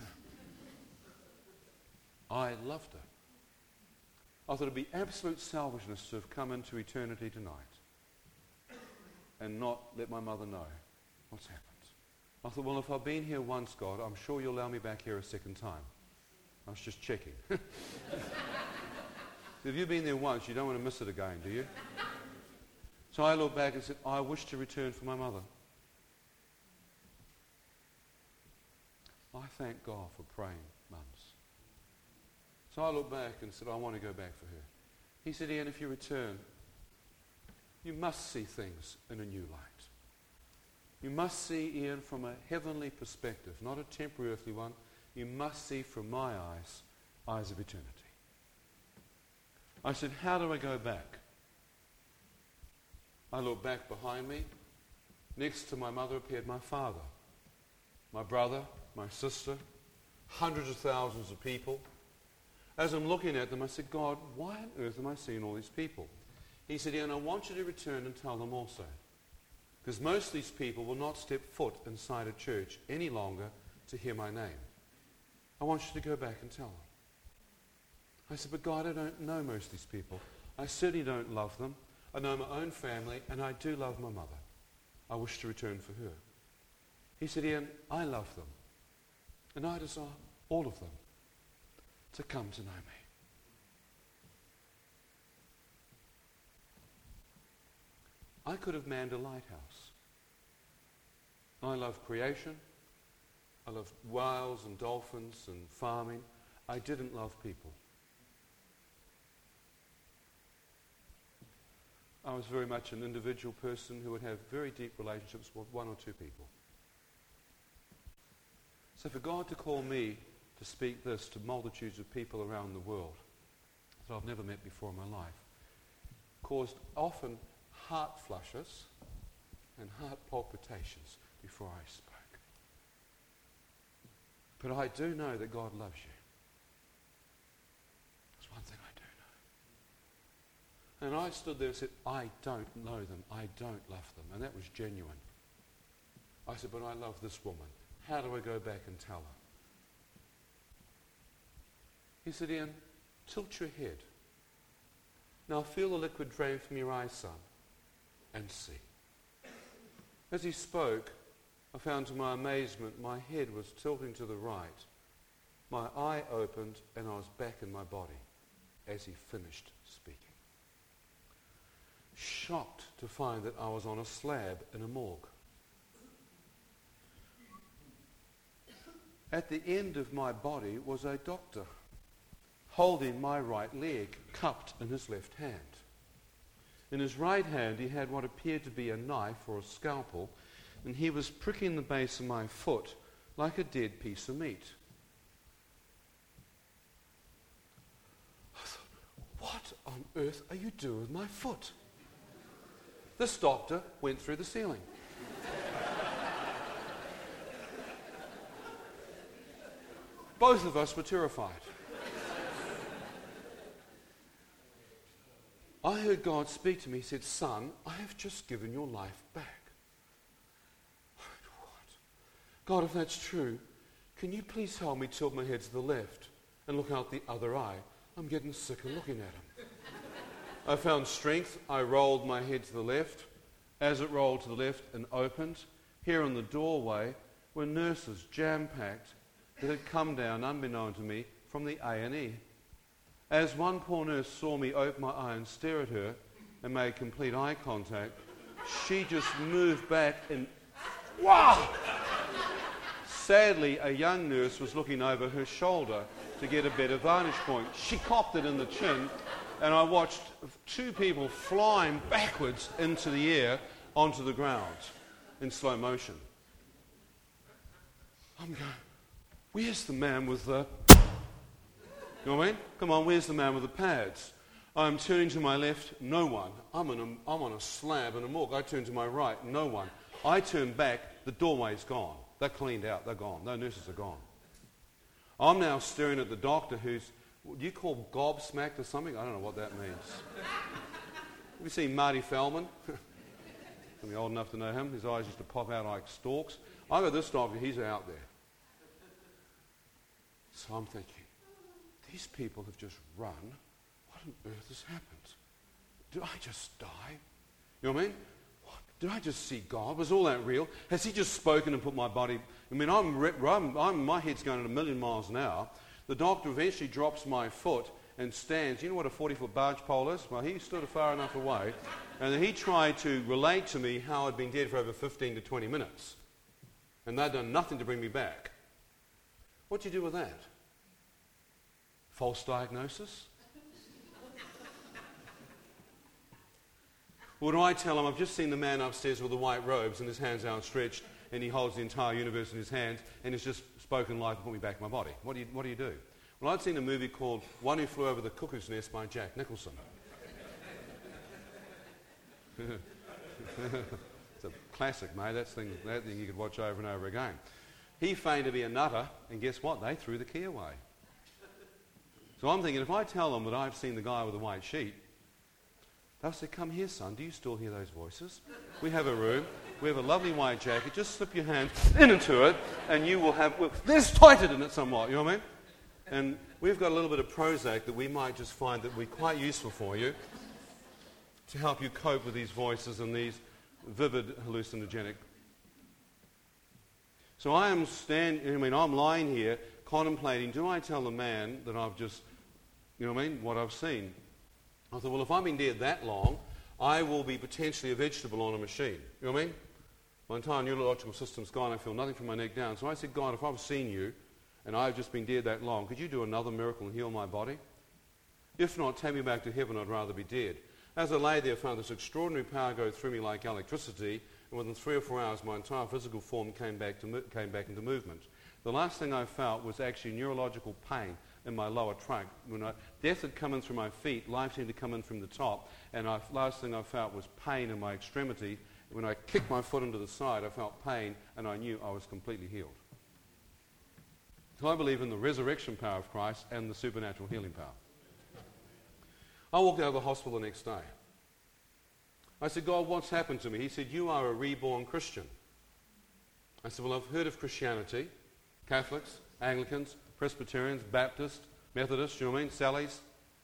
I loved her. I thought it would be absolute selfishness to have come into eternity tonight and not let my mother know what's happened. I thought, well, if I've been here once, God, I'm sure you'll allow me back here a second time. I was just checking. If you've been there once, you don't want to miss it again, do you? So I looked back and said, I wish to return for my mother. I thank God for praying mums. So I looked back and said, I want to go back for her. He said, Ian, if you return, you must see things in a new light. You must see, Ian, from a heavenly perspective, not a temporary earthly one. You must see from my eyes, eyes of eternity. I said, how do I go back? I looked back behind me. Next to my mother appeared my father, my brother, my sister, hundreds of thousands of people. As I'm looking at them, I said, God, why on earth am I seeing all these people? He said, Ian, I want you to return and tell them also. Because most of these people will not step foot inside a church any longer to hear my name. I want you to go back and tell them. I said, but God, I don't know most of these people. I certainly don't love them. I know my own family, and I do love my mother. I wish to return for her. He said, Ian, I love them. And I desire all of them to come to know me. I could have manned a lighthouse. I love creation. I love whales and dolphins and farming. I didn't love people. I was very much an individual person who would have very deep relationships with one or two people. So for God to call me to speak this to multitudes of people around the world that I've never met before in my life caused often heart flushes and heart palpitations before I spoke. But I do know that God loves you. That's one thing I do know. And I stood there and said, I don't know them. I don't love them. And that was genuine. I said, but I love this woman. How do I go back and tell her? He said, Ian, tilt your head. Now feel the liquid drain from your eyes, son, and see. As he spoke, I found to my amazement my head was tilting to the right. My eye opened and I was back in my body as he finished speaking. Shocked to find that I was on a slab in a morgue. At the end of my body was a doctor holding my right leg cupped in his left hand. In his right hand he had what appeared to be a knife or a scalpel, and he was pricking the base of my foot like a dead piece of meat. I thought, what on earth are you doing with my foot? This doctor went through the ceiling. Both of us were terrified. I heard God speak to me. He said, son, I have just given your life back. What? God, if that's true, can you please help me tilt my head to the left and look out the other eye? I'm getting sick of looking at him. I found strength. I rolled my head to the left. As it rolled to the left and opened, here in the doorway were nurses jam-packed that had come down, unbeknown to me, from the A&E. As one poor nurse saw me open my eye and stare at her and made complete eye contact, she just moved back and, wow! Sadly, a young nurse was looking over her shoulder to get a better vantage point. She copped it in the chin, and I watched two people flying backwards into the air onto the ground in slow motion. I'm going, where's the man with the... You know what I mean? Come on, where's the man with the pads? I'm turning to my left, no one. I'm on a slab in a morgue. I turn to my right, no one. I turn back, the doorway's gone. They're cleaned out, they're gone. No nurses are gone. I'm now staring at the doctor who's, do you call gobsmacked or something? I don't know what that means. Have you seen Marty Feldman? I'm old enough to know him. His eyes used to pop out like stalks. I got this doctor, he's out there. So I'm thinking, these people have just run. What on earth has happened? Did I just die? You know what I mean? What? Did I just see God? Was all that real? Has he just spoken and put my body... I mean, my head's going at 1,000,000 miles an hour. The doctor eventually drops my foot and stands. You know what a 40-foot barge pole is? Well, he stood far enough away. And then he tried to relate to me how I'd been dead for over 15 to 20 minutes. And they'd done nothing to bring me back. What do you do with that? False diagnosis? Or do I tell him, I've just seen the man upstairs with the white robes and his hands outstretched and he holds the entire universe in his hand and he's just spoken life and put me back in my body. What do you do? Well, I'd seen a movie called One Who Flew Over the Cuckoo's Nest by Jack Nicholson. It's a classic, mate. That thing you could watch over and over again. He feigned to be a nutter, and guess what? They threw the key away. So I'm thinking, if I tell them that I've seen the guy with the white sheet, They'll say, come here, son. Do you still hear those voices? We have a room. We have a lovely white jacket. Just slip your hand into it, and you will have... Well, let's tighten it in it somewhat, you know what I mean? And we've got a little bit of Prozac that we might just find that we're quite useful for you to help you cope with these voices and these vivid hallucinogenic. So I'm lying here contemplating, do I tell the man that I've just, what I've seen? I thought, well, if I've been dead that long, I will be potentially a vegetable on a machine. You know what I mean? My entire neurological system's gone. I feel nothing from my neck down. So I said, God, if I've seen you and I've just been dead that long, could you do another miracle and heal my body? If not, take me back to heaven. I'd rather be dead. As I lay there, I found this extraordinary power go through me like electricity, and within 3 or 4 hours, my entire physical form came back into movement. The last thing I felt was actually neurological pain in my lower trunk. Death had come in through my feet, life seemed to come in from the top, and last thing I felt was pain in my extremity. When I kicked my foot into the side, I felt pain, and I knew I was completely healed. So I believe in the resurrection power of Christ and the supernatural healing power. I walked out of the hospital the next day. I said, God, what's happened to me? He said, you are a reborn Christian. I said, well, I've heard of Christianity, Catholics, Anglicans, Presbyterians, Baptists, Methodists, you know what I mean? Sallies.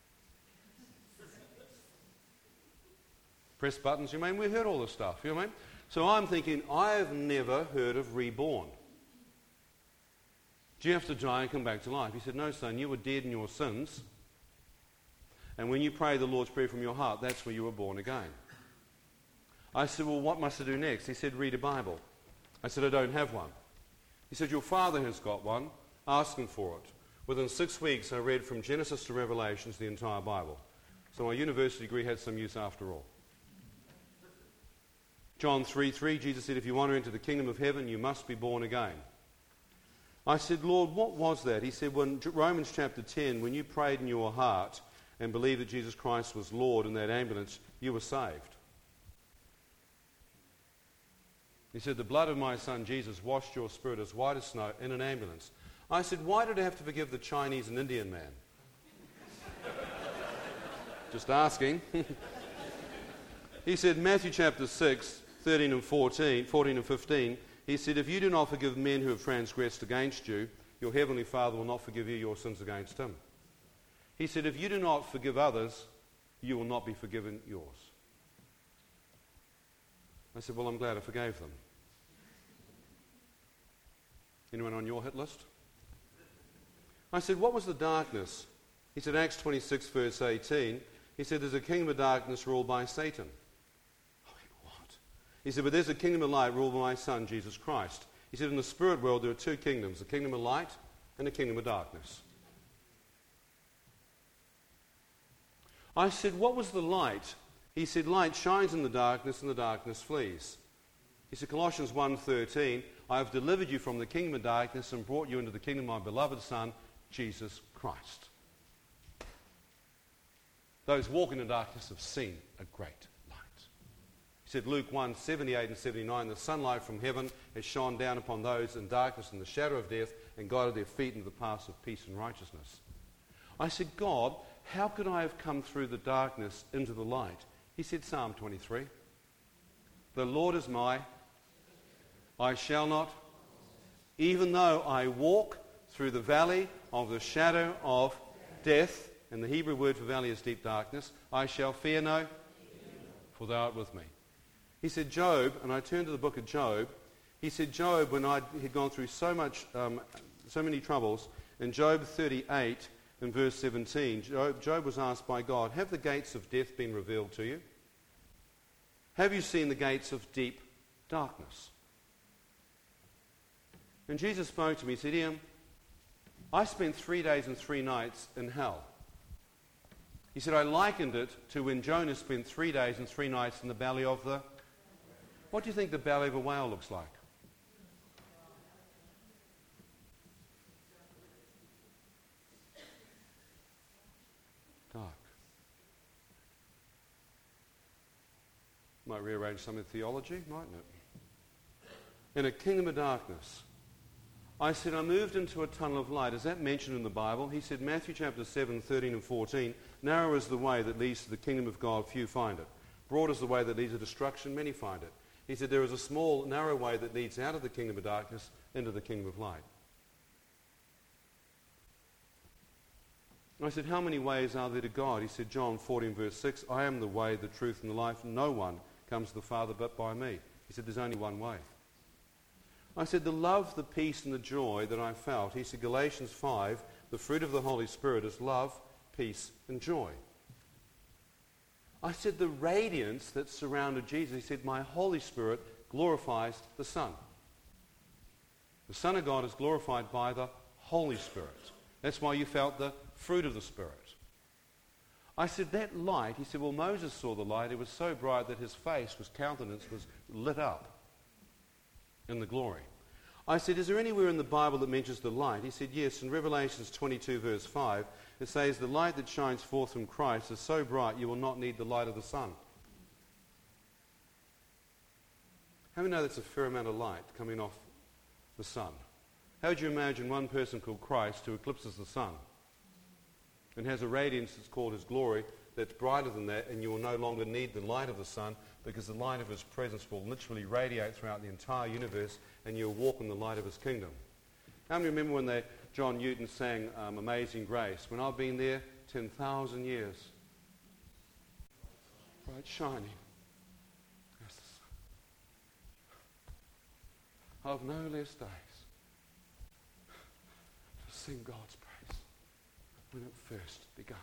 Press buttons, you know what I mean? We heard all this stuff, you know what I mean? So I'm thinking, I've never heard of reborn. Do you have to die and come back to life? He said, no, son, you were dead in your sins. And when you pray the Lord's Prayer from your heart, that's where you were born again. I said, well, what must I do next? He said, read a Bible. I said, I don't have one. He said, your father has got one. Ask him for it. Within 6 weeks, I read from Genesis to Revelations the entire Bible. So my university degree had some use after all. John 3:3, Jesus said, if you want to enter the kingdom of heaven, you must be born again. I said, Lord, what was that? He said, when Romans chapter 10, when you prayed in your heart and believed that Jesus Christ was Lord in that ambulance, you were saved. He said, the blood of my son Jesus washed your spirit as white as snow in an ambulance. I said, why did I have to forgive the Chinese and Indian man? Just asking. He said, Matthew chapter 6, 13 and 14 and 15, he said, if you do not forgive men who have transgressed against you, your heavenly Father will not forgive you your sins against him. He said, if you do not forgive others, you will not be forgiven yours. I said, well, I'm glad I forgave them. Anyone on your hit list? I said, what was the darkness? He said, Acts 26, verse 18. He said, there's a kingdom of darkness ruled by Satan. I went, what? He said, but there's a kingdom of light ruled by my son, Jesus Christ. He said, in the spirit world there are two kingdoms, a kingdom of light and a kingdom of darkness. I said, what was the light? He said, light shines in the darkness and the darkness flees. He said, Colossians 1:13, I have delivered you from the kingdom of darkness and brought you into the kingdom of my beloved Son, Jesus Christ. Those walking in darkness have seen a great light. He said, Luke 1:78 and 79, the sunlight from heaven has shone down upon those in darkness and the shadow of death and guided their feet into the paths of peace and righteousness. I said, God, how could I have come through the darkness into the light? He said, Psalm 23, the Lord is I shall not, even though I walk through the valley of the shadow of death, and the Hebrew word for valley is deep darkness, I shall fear no, for thou art with me. He said, Job, and I turned to the book of Job, he said, Job, when I had gone through so many troubles, in Job 38, in verse 17, Job was asked by God, have the gates of death been revealed to you? Have you seen the gates of deep darkness? And Jesus spoke to me, he said, Ian, I spent 3 days and 3 nights in hell. He said, I likened it to when Jonah spent 3 days and 3 nights in the belly of the... What do you think the belly of a whale looks like? Dark. Might rearrange some of the theology, mightn't it? In a kingdom of darkness. I said, I moved into a tunnel of light. Is that mentioned in the Bible? He said, Matthew chapter 7, 13 and 14, narrow is the way that leads to the kingdom of God, few find it. Broad is the way that leads to destruction, many find it. He said, there is a small, narrow way that leads out of the kingdom of darkness into the kingdom of light. I said, how many ways are there to God? He said, John 14, verse 6, I am the way, the truth, and the life. No one comes to the Father but by me. He said, there's only one way. I said, the love, the peace, and the joy that I felt. He said, Galatians 5, the fruit of the Holy Spirit is love, peace, and joy. I said, the radiance that surrounded Jesus, he said, my Holy Spirit glorifies the Son. The Son of God is glorified by the Holy Spirit. That's why you felt the fruit of the Spirit. I said, that light, he said, well, Moses saw the light. It was so bright that his countenance was lit up in the glory. I said, is there anywhere in the Bible that mentions the light? He said, yes, in Revelations 22, verse 5, it says, the light that shines forth from Christ is so bright you will not need the light of the sun. How many know that's a fair amount of light coming off the sun? How would you imagine one person called Christ who eclipses the sun and has a radiance that's called his glory that's brighter than that, and you will no longer need the light of the sun because the light of his presence will literally radiate throughout the entire universe and you'll walk in the light of his kingdom. How many remember when John Newton sang Amazing Grace? When I've been there 10,000 years, bright shining as the sun. I've no less days to sing God's praise when it first begun.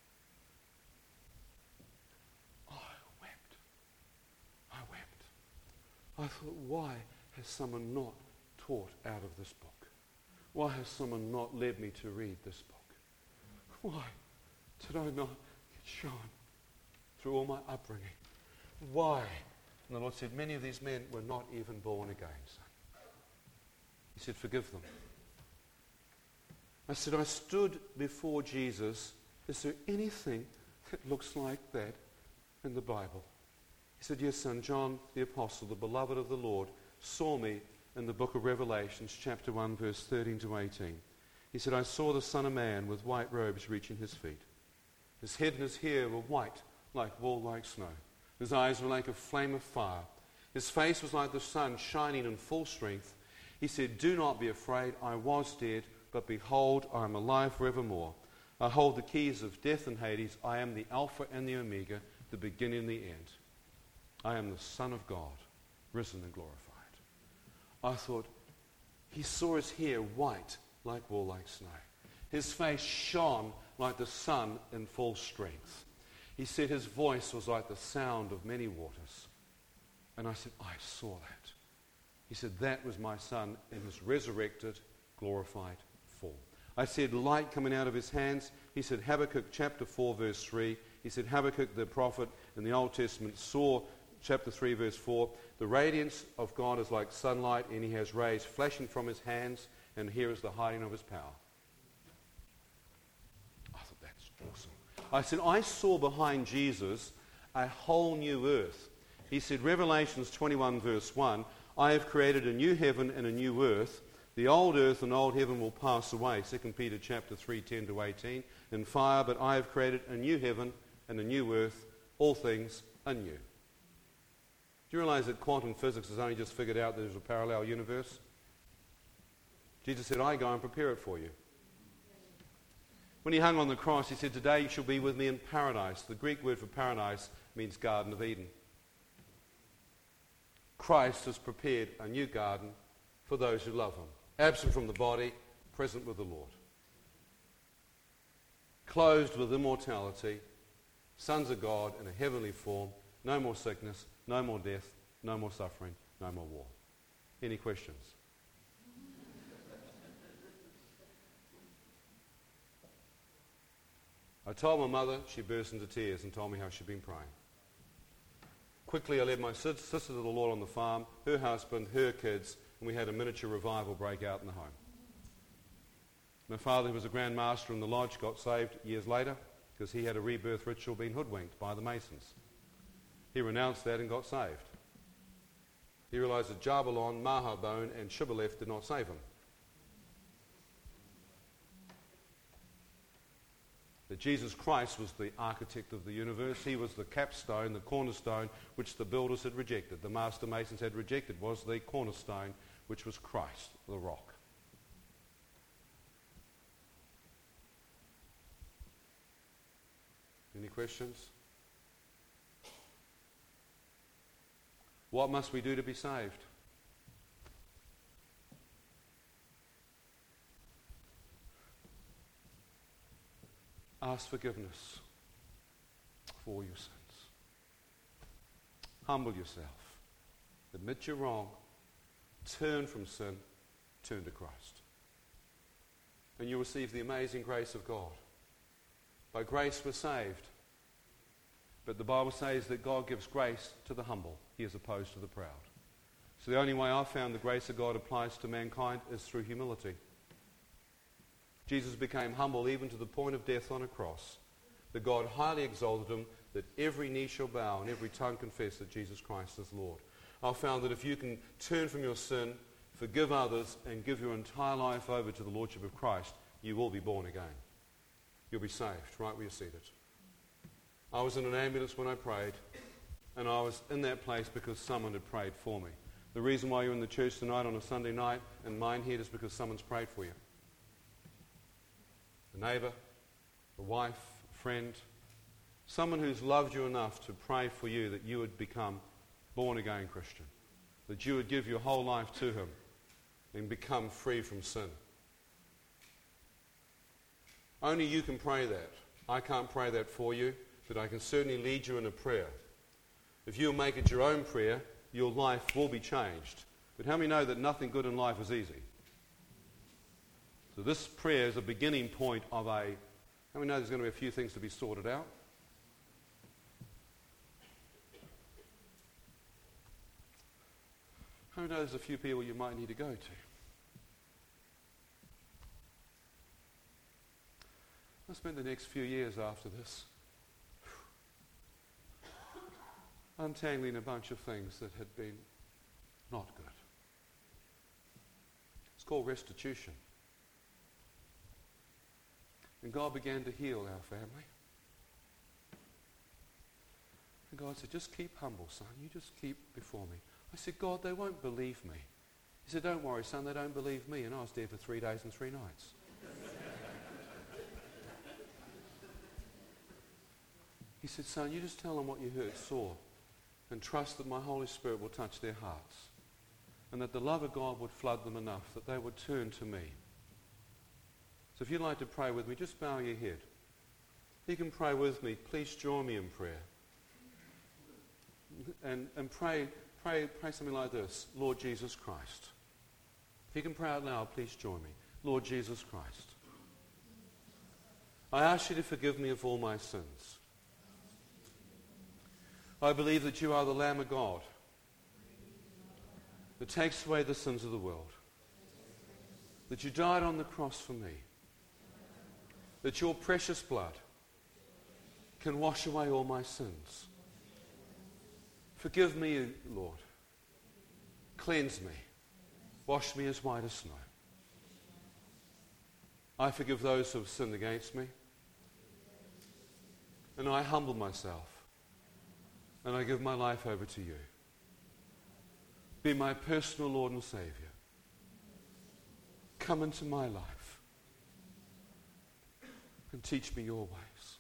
I thought, why has someone not taught out of this book? Why has someone not led me to read this book? Why did I not get shown through all my upbringing? Why? And the Lord said, many of these men were not even born again, son. He said, forgive them. I said, I stood before Jesus. Is there anything that looks like that in the Bible? He said, yes, son, John the Apostle, the beloved of the Lord, saw me in the book of Revelations, chapter 1, verse 13 to 18. He said, I saw the Son of Man with white robes reaching his feet. His head and his hair were white, like wool, like snow. His eyes were like a flame of fire. His face was like the sun shining in full strength. He said, do not be afraid. I was dead, but behold, I am alive forevermore. I hold the keys of death and Hades. I am the Alpha and the Omega, the beginning and the end. I am the Son of God, risen and glorified. I thought, he saw his hair white like wool, like snow. His face shone like the sun in full strength. He said his voice was like the sound of many waters. And I said, I saw that. He said, that was my son in his resurrected, glorified form. I said, light coming out of his hands. He said, Habakkuk chapter 4, verse 3. He said, Habakkuk the prophet in the Old Testament saw chapter 3, verse 4, the radiance of God is like sunlight, and he has rays flashing from his hands, and here is the hiding of his power. I thought, that's awesome. I said, I saw behind Jesus a whole new earth. He said, Revelations 21, verse 1, I have created a new heaven and a new earth. The old earth and old heaven will pass away. 2 Peter chapter 3, 10 to 18. In fire, but I have created a new heaven and a new earth. All things are new. Do you realize that quantum physics has only just figured out there's a parallel universe? Jesus said, I go and prepare it for you. When he hung on the cross, he said, today you shall be with me in paradise. The Greek word for paradise means Garden of Eden. Christ has prepared a new garden for those who love him. Absent from the body, present with the Lord. Clothed with immortality, sons of God in a heavenly form, no more sickness, no more death, no more suffering, no more war. Any questions? I told my mother, she burst into tears and told me how she'd been praying. Quickly I led my sister to the Lord on the farm, her husband, her kids, and we had a miniature revival break out in the home. My father, who was a Grand Master in the lodge, got saved years later because he had a rebirth ritual being hoodwinked by the Masons. He renounced that and got saved. He realized that Jabulon, Mahabone, and Shibboleth did not save him. That Jesus Christ was the architect of the universe. He was the capstone, the cornerstone, which the builders had rejected. The master masons had rejected was the cornerstone, which was Christ, the rock. Any questions? What must we do to be saved? Ask forgiveness for all your sins. Humble yourself. Admit you're wrong. Turn from sin. Turn to Christ. And you'll receive the amazing grace of God. By grace we're saved. But the Bible says that God gives grace to the humble. He is opposed to the proud. So the only way I've found the grace of God applies to mankind is through humility. Jesus became humble even to the point of death on a cross. That God highly exalted him, that every knee shall bow and every tongue confess that Jesus Christ is Lord. I've found that if you can turn from your sin, forgive others, and give your entire life over to the Lordship of Christ, you will be born again. You'll be saved, right where you're seated. I was in an ambulance when I prayed, and I was in that place because someone had prayed for me. The reason why you're in the church tonight on a Sunday night and Minehead is because someone's prayed for you. A neighbour, a wife, a friend, someone who's loved you enough to pray for you that you would become born-again Christian, that you would give your whole life to him and become free from sin. Only you can pray that. I can't pray that for you, but I can certainly lead you in a prayer. If you'll make it your own prayer, your life will be changed. But how many know that nothing good in life is easy? So this prayer is a beginning point of how many know there's going to be a few things to be sorted out? How many know there's a few people you might need to go to? I'll spend the next few years after this untangling a bunch of things that had been not good. It's called restitution. And God began to heal our family. And God said, just keep humble, son. You just keep before me. I said, God, they won't believe me. He said, don't worry, son, they don't believe me. And I was there for 3 days and 3 nights. He said, son, you just tell them what you heard, saw, and trust that my Holy Spirit will touch their hearts, and that the love of God would flood them enough that they would turn to me. So if you'd like to pray with me, just bow your head. If you can pray with me, please join me in prayer. And pray something like this. Lord Jesus Christ. If you can pray out loud, please join me. Lord Jesus Christ. I ask you to forgive me of all my sins. I believe that you are the Lamb of God that takes away the sins of the world. That you died on the cross for me. That your precious blood can wash away all my sins. Forgive me, Lord. Cleanse me. Wash me as white as snow. I forgive those who have sinned against me. And I humble myself. And I give my life over to you. Be my personal Lord and Savior. Come into my life. And teach me your ways.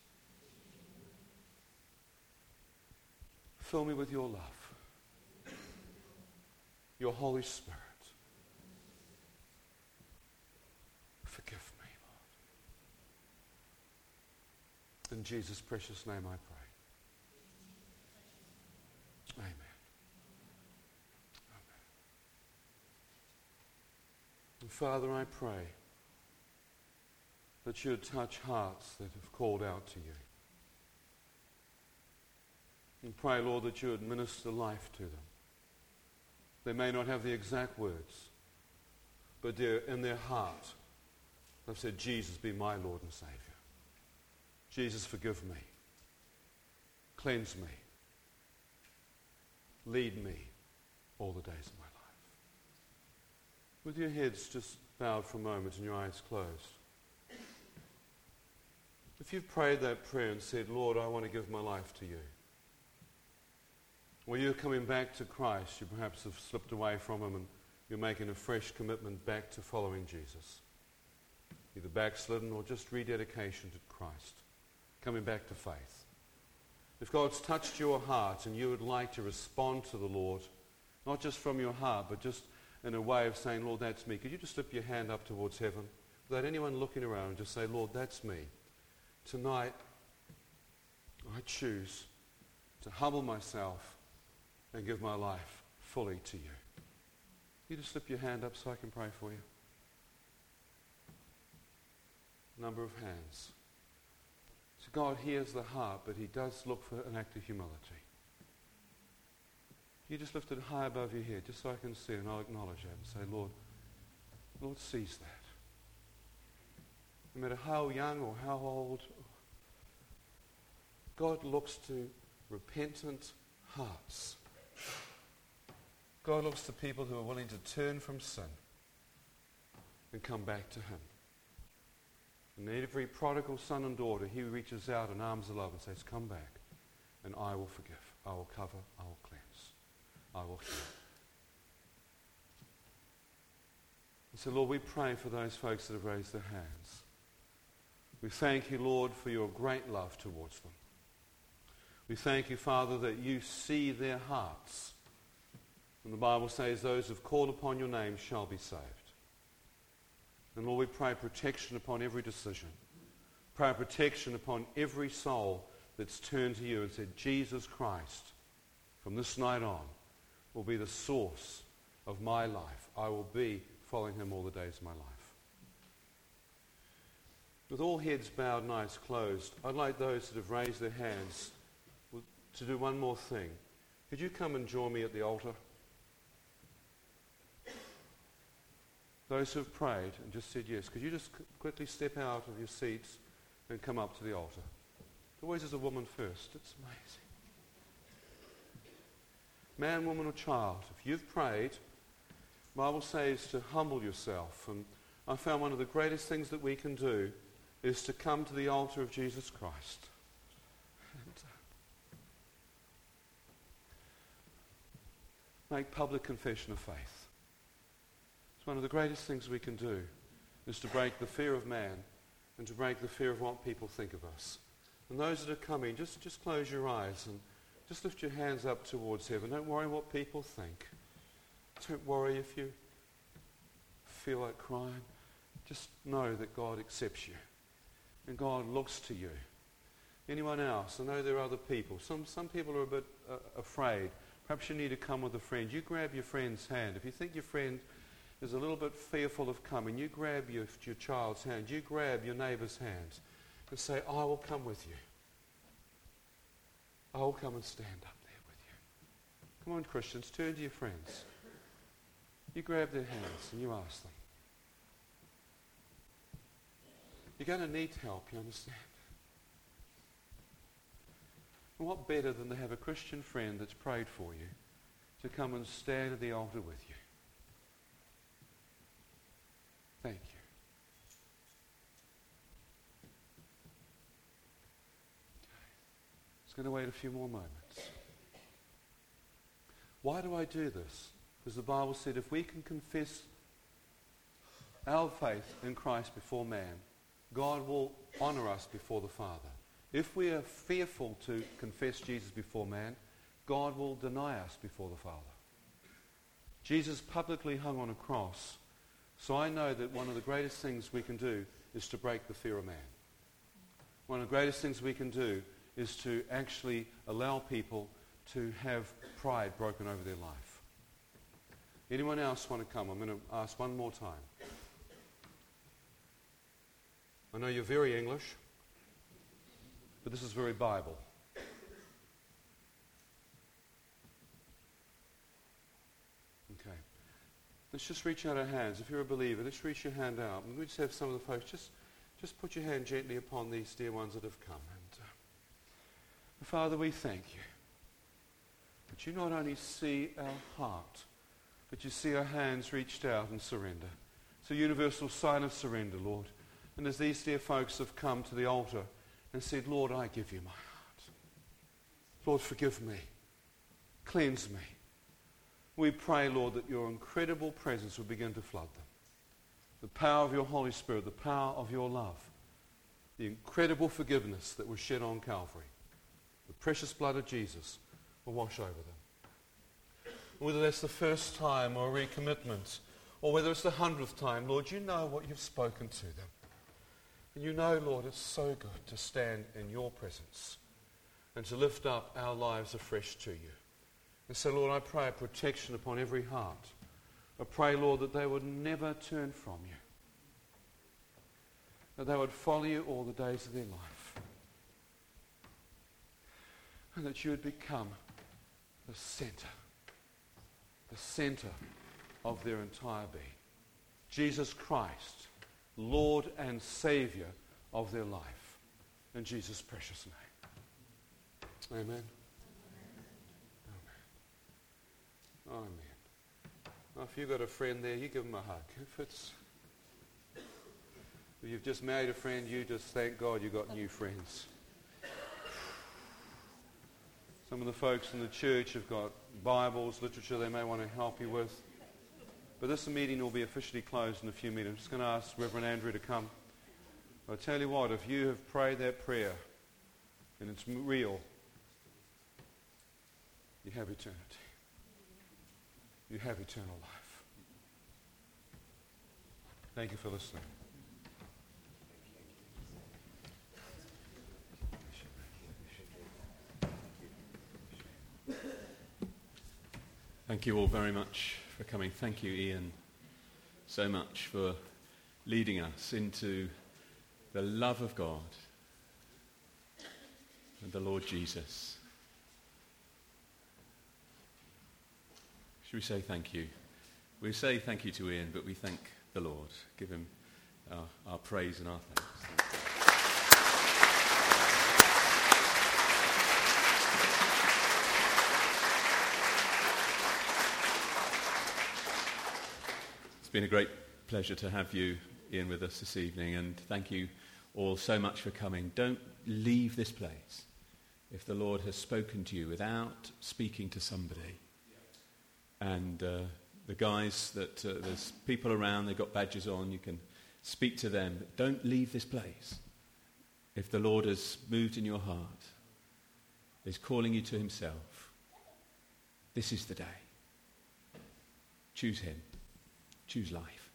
Fill me with your love. Your Holy Spirit. Forgive me, Lord. In Jesus' precious name I pray. Amen. Amen. And Father, I pray that you would touch hearts that have called out to you. And pray, Lord, that you would minister life to them. They may not have the exact words, but in their heart, they've said, Jesus, be my Lord and Savior. Jesus, forgive me. Cleanse me. Lead me all the days of my life. With your heads just bowed for a moment and your eyes closed. If you've prayed that prayer and said, Lord, I want to give my life to you, or you're coming back to Christ, you perhaps have slipped away from him and you're making a fresh commitment back to following Jesus, either backslidden or just rededication to Christ, coming back to faith. If God's touched your heart and you would like to respond to the Lord, not just from your heart, but just in a way of saying, Lord, that's me, could you just slip your hand up towards heaven without anyone looking around and just say, Lord, that's me. Tonight, I choose to humble myself and give my life fully to you. You just slip your hand up so I can pray for you. Number of hands. So God hears the heart, but he does look for an act of humility. You just lift it high above your head, just so I can see it, and I'll acknowledge it and say, Lord sees that. No matter how young or how old, God looks to repentant hearts. God looks to people who are willing to turn from sin and come back to him. And every prodigal son and daughter, he reaches out in arms of love and says, come back, and I will forgive, I will cover, I will cleanse, I will heal. And so, Lord, we pray for those folks that have raised their hands. We thank you, Lord, for your great love towards them. We thank you, Father, that you see their hearts. And the Bible says those who have called upon your name shall be saved. And Lord, we pray protection upon every decision. Pray protection upon every soul that's turned to you and said, Jesus Christ, from this night on, will be the source of my life. I will be following him all the days of my life. With all heads bowed and eyes closed, I'd like those that have raised their hands to do one more thing. Could you come and join me at the altar? Those who have prayed and just said yes, could you just quickly step out of your seats and come up to the altar? Always as a woman first. It's amazing. Man, woman, or child, if you've prayed, the Bible says to humble yourself. And I found one of the greatest things that we can do is to come to the altar of Jesus Christ. And make public confession of faith. It's one of the greatest things we can do, is to break the fear of man and to break the fear of what people think of us. And those that are coming, just close your eyes and just lift your hands up towards heaven. Don't worry what people think. Don't worry if you feel like crying. Just know that God accepts you. And God looks to you. Anyone else? I know there are other people. Some people are a bit afraid. Perhaps you need to come with a friend. You grab your friend's hand. If you think your friend is a little bit fearful of coming, you grab your child's hand. You grab your neighbour's hand and say, I will come with you. I will come and stand up there with you. Come on, Christians, turn to your friends. You grab their hands and you ask them. You're going to need help, you understand? And what better than to have a Christian friend that's prayed for you to come and stand at the altar with you? Thank you. It's going to wait a few more moments. Why do I do this? Because the Bible said if we can confess our faith in Christ before man, God will honor us before the Father. If we are fearful to confess Jesus before man, God will deny us before the Father. Jesus publicly hung on a cross, so I know that one of the greatest things we can do is to break the fear of man. One of the greatest things we can do is to actually allow people to have pride broken over their life. Anyone else want to come? I'm going to ask one more time. I know you're very English, but this is very Bible. Okay. Let's just reach out our hands. If you're a believer, let's reach your hand out. And we just have some of the folks, just put your hand gently upon these dear ones that have come. And Father, we thank you that you not only see our heart, but you see our hands reached out and surrender. It's a universal sign of surrender, Lord. And as these dear folks have come to the altar, and said, Lord, I give you my heart. Lord, forgive me. Cleanse me. We pray, Lord, that your incredible presence will begin to flood them. The power of your Holy Spirit, the power of your love, the incredible forgiveness that was shed on Calvary, the precious blood of Jesus will wash over them. Whether that's the first time or a recommitment, or whether it's the 100th time, Lord, you know what you've spoken to them. And you know, Lord, it's so good to stand in your presence and to lift up our lives afresh to you. And so, Lord, I pray a protection upon every heart. I pray, Lord, that they would never turn from you, that they would follow you all the days of their life, and that you would become the center of their entire being. Jesus Christ, Lord and Savior of their life. In Jesus' precious name. Amen. Amen. Amen. Well, if you've got a friend there, you give them a hug. If you've just married a friend, you just thank God you've got new friends. Some of the folks in the church have got Bibles, literature they may want to help you with. But this meeting will be officially closed in a few minutes. I'm just going to ask Reverend Andrew to come. I'll tell you what, if you have prayed that prayer and it's real, you have eternity. You have eternal life. Thank you for listening. Thank you all very much for coming. Thank you, Ian, so much for leading us into the love of God and the Lord Jesus. Should we say thank you? We say thank you to Ian, but we thank the Lord. Give him our praise and our thanks. It's been a great pleasure to have you, Ian, with us this evening, and thank you all so much for coming. Don't leave this place if the Lord has spoken to you without speaking to somebody. And the guys that there's people around, they've got badges on, you can speak to them. But don't leave this place if the Lord has moved in your heart, is calling you to himself. This is the day. Choose him. Choose life.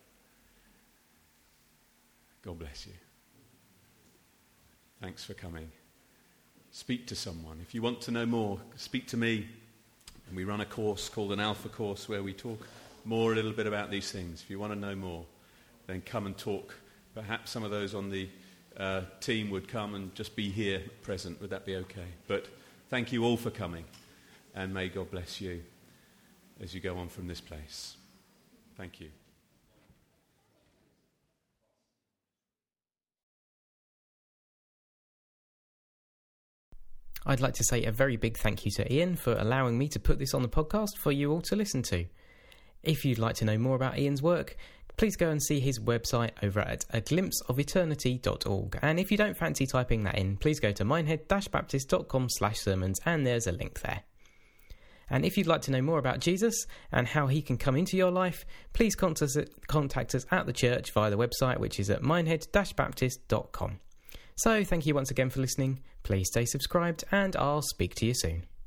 God bless you. Thanks for coming. Speak to someone. If you want to know more, speak to me. And we run a course called an Alpha course where we talk more a little bit about these things. If you want to know more, then come and talk. Perhaps some of those on the team would come and just be here present. Would that be okay? But thank you all for coming. And may God bless you as you go on from this place. Thank you. I'd like to say a very big thank you to Ian for allowing me to put this on the podcast for you all to listen to. If you'd like to know more about Ian's work, please go and see his website over at aglimpseofeternity.org. And if you don't fancy typing that in, please go to minehead-baptist.com/sermons and there's a link there. And if you'd like to know more about Jesus and how he can come into your life, please contact us at the church via the website, which is at minehead-baptist.com. So thank you once again for listening. Please stay subscribed and I'll speak to you soon.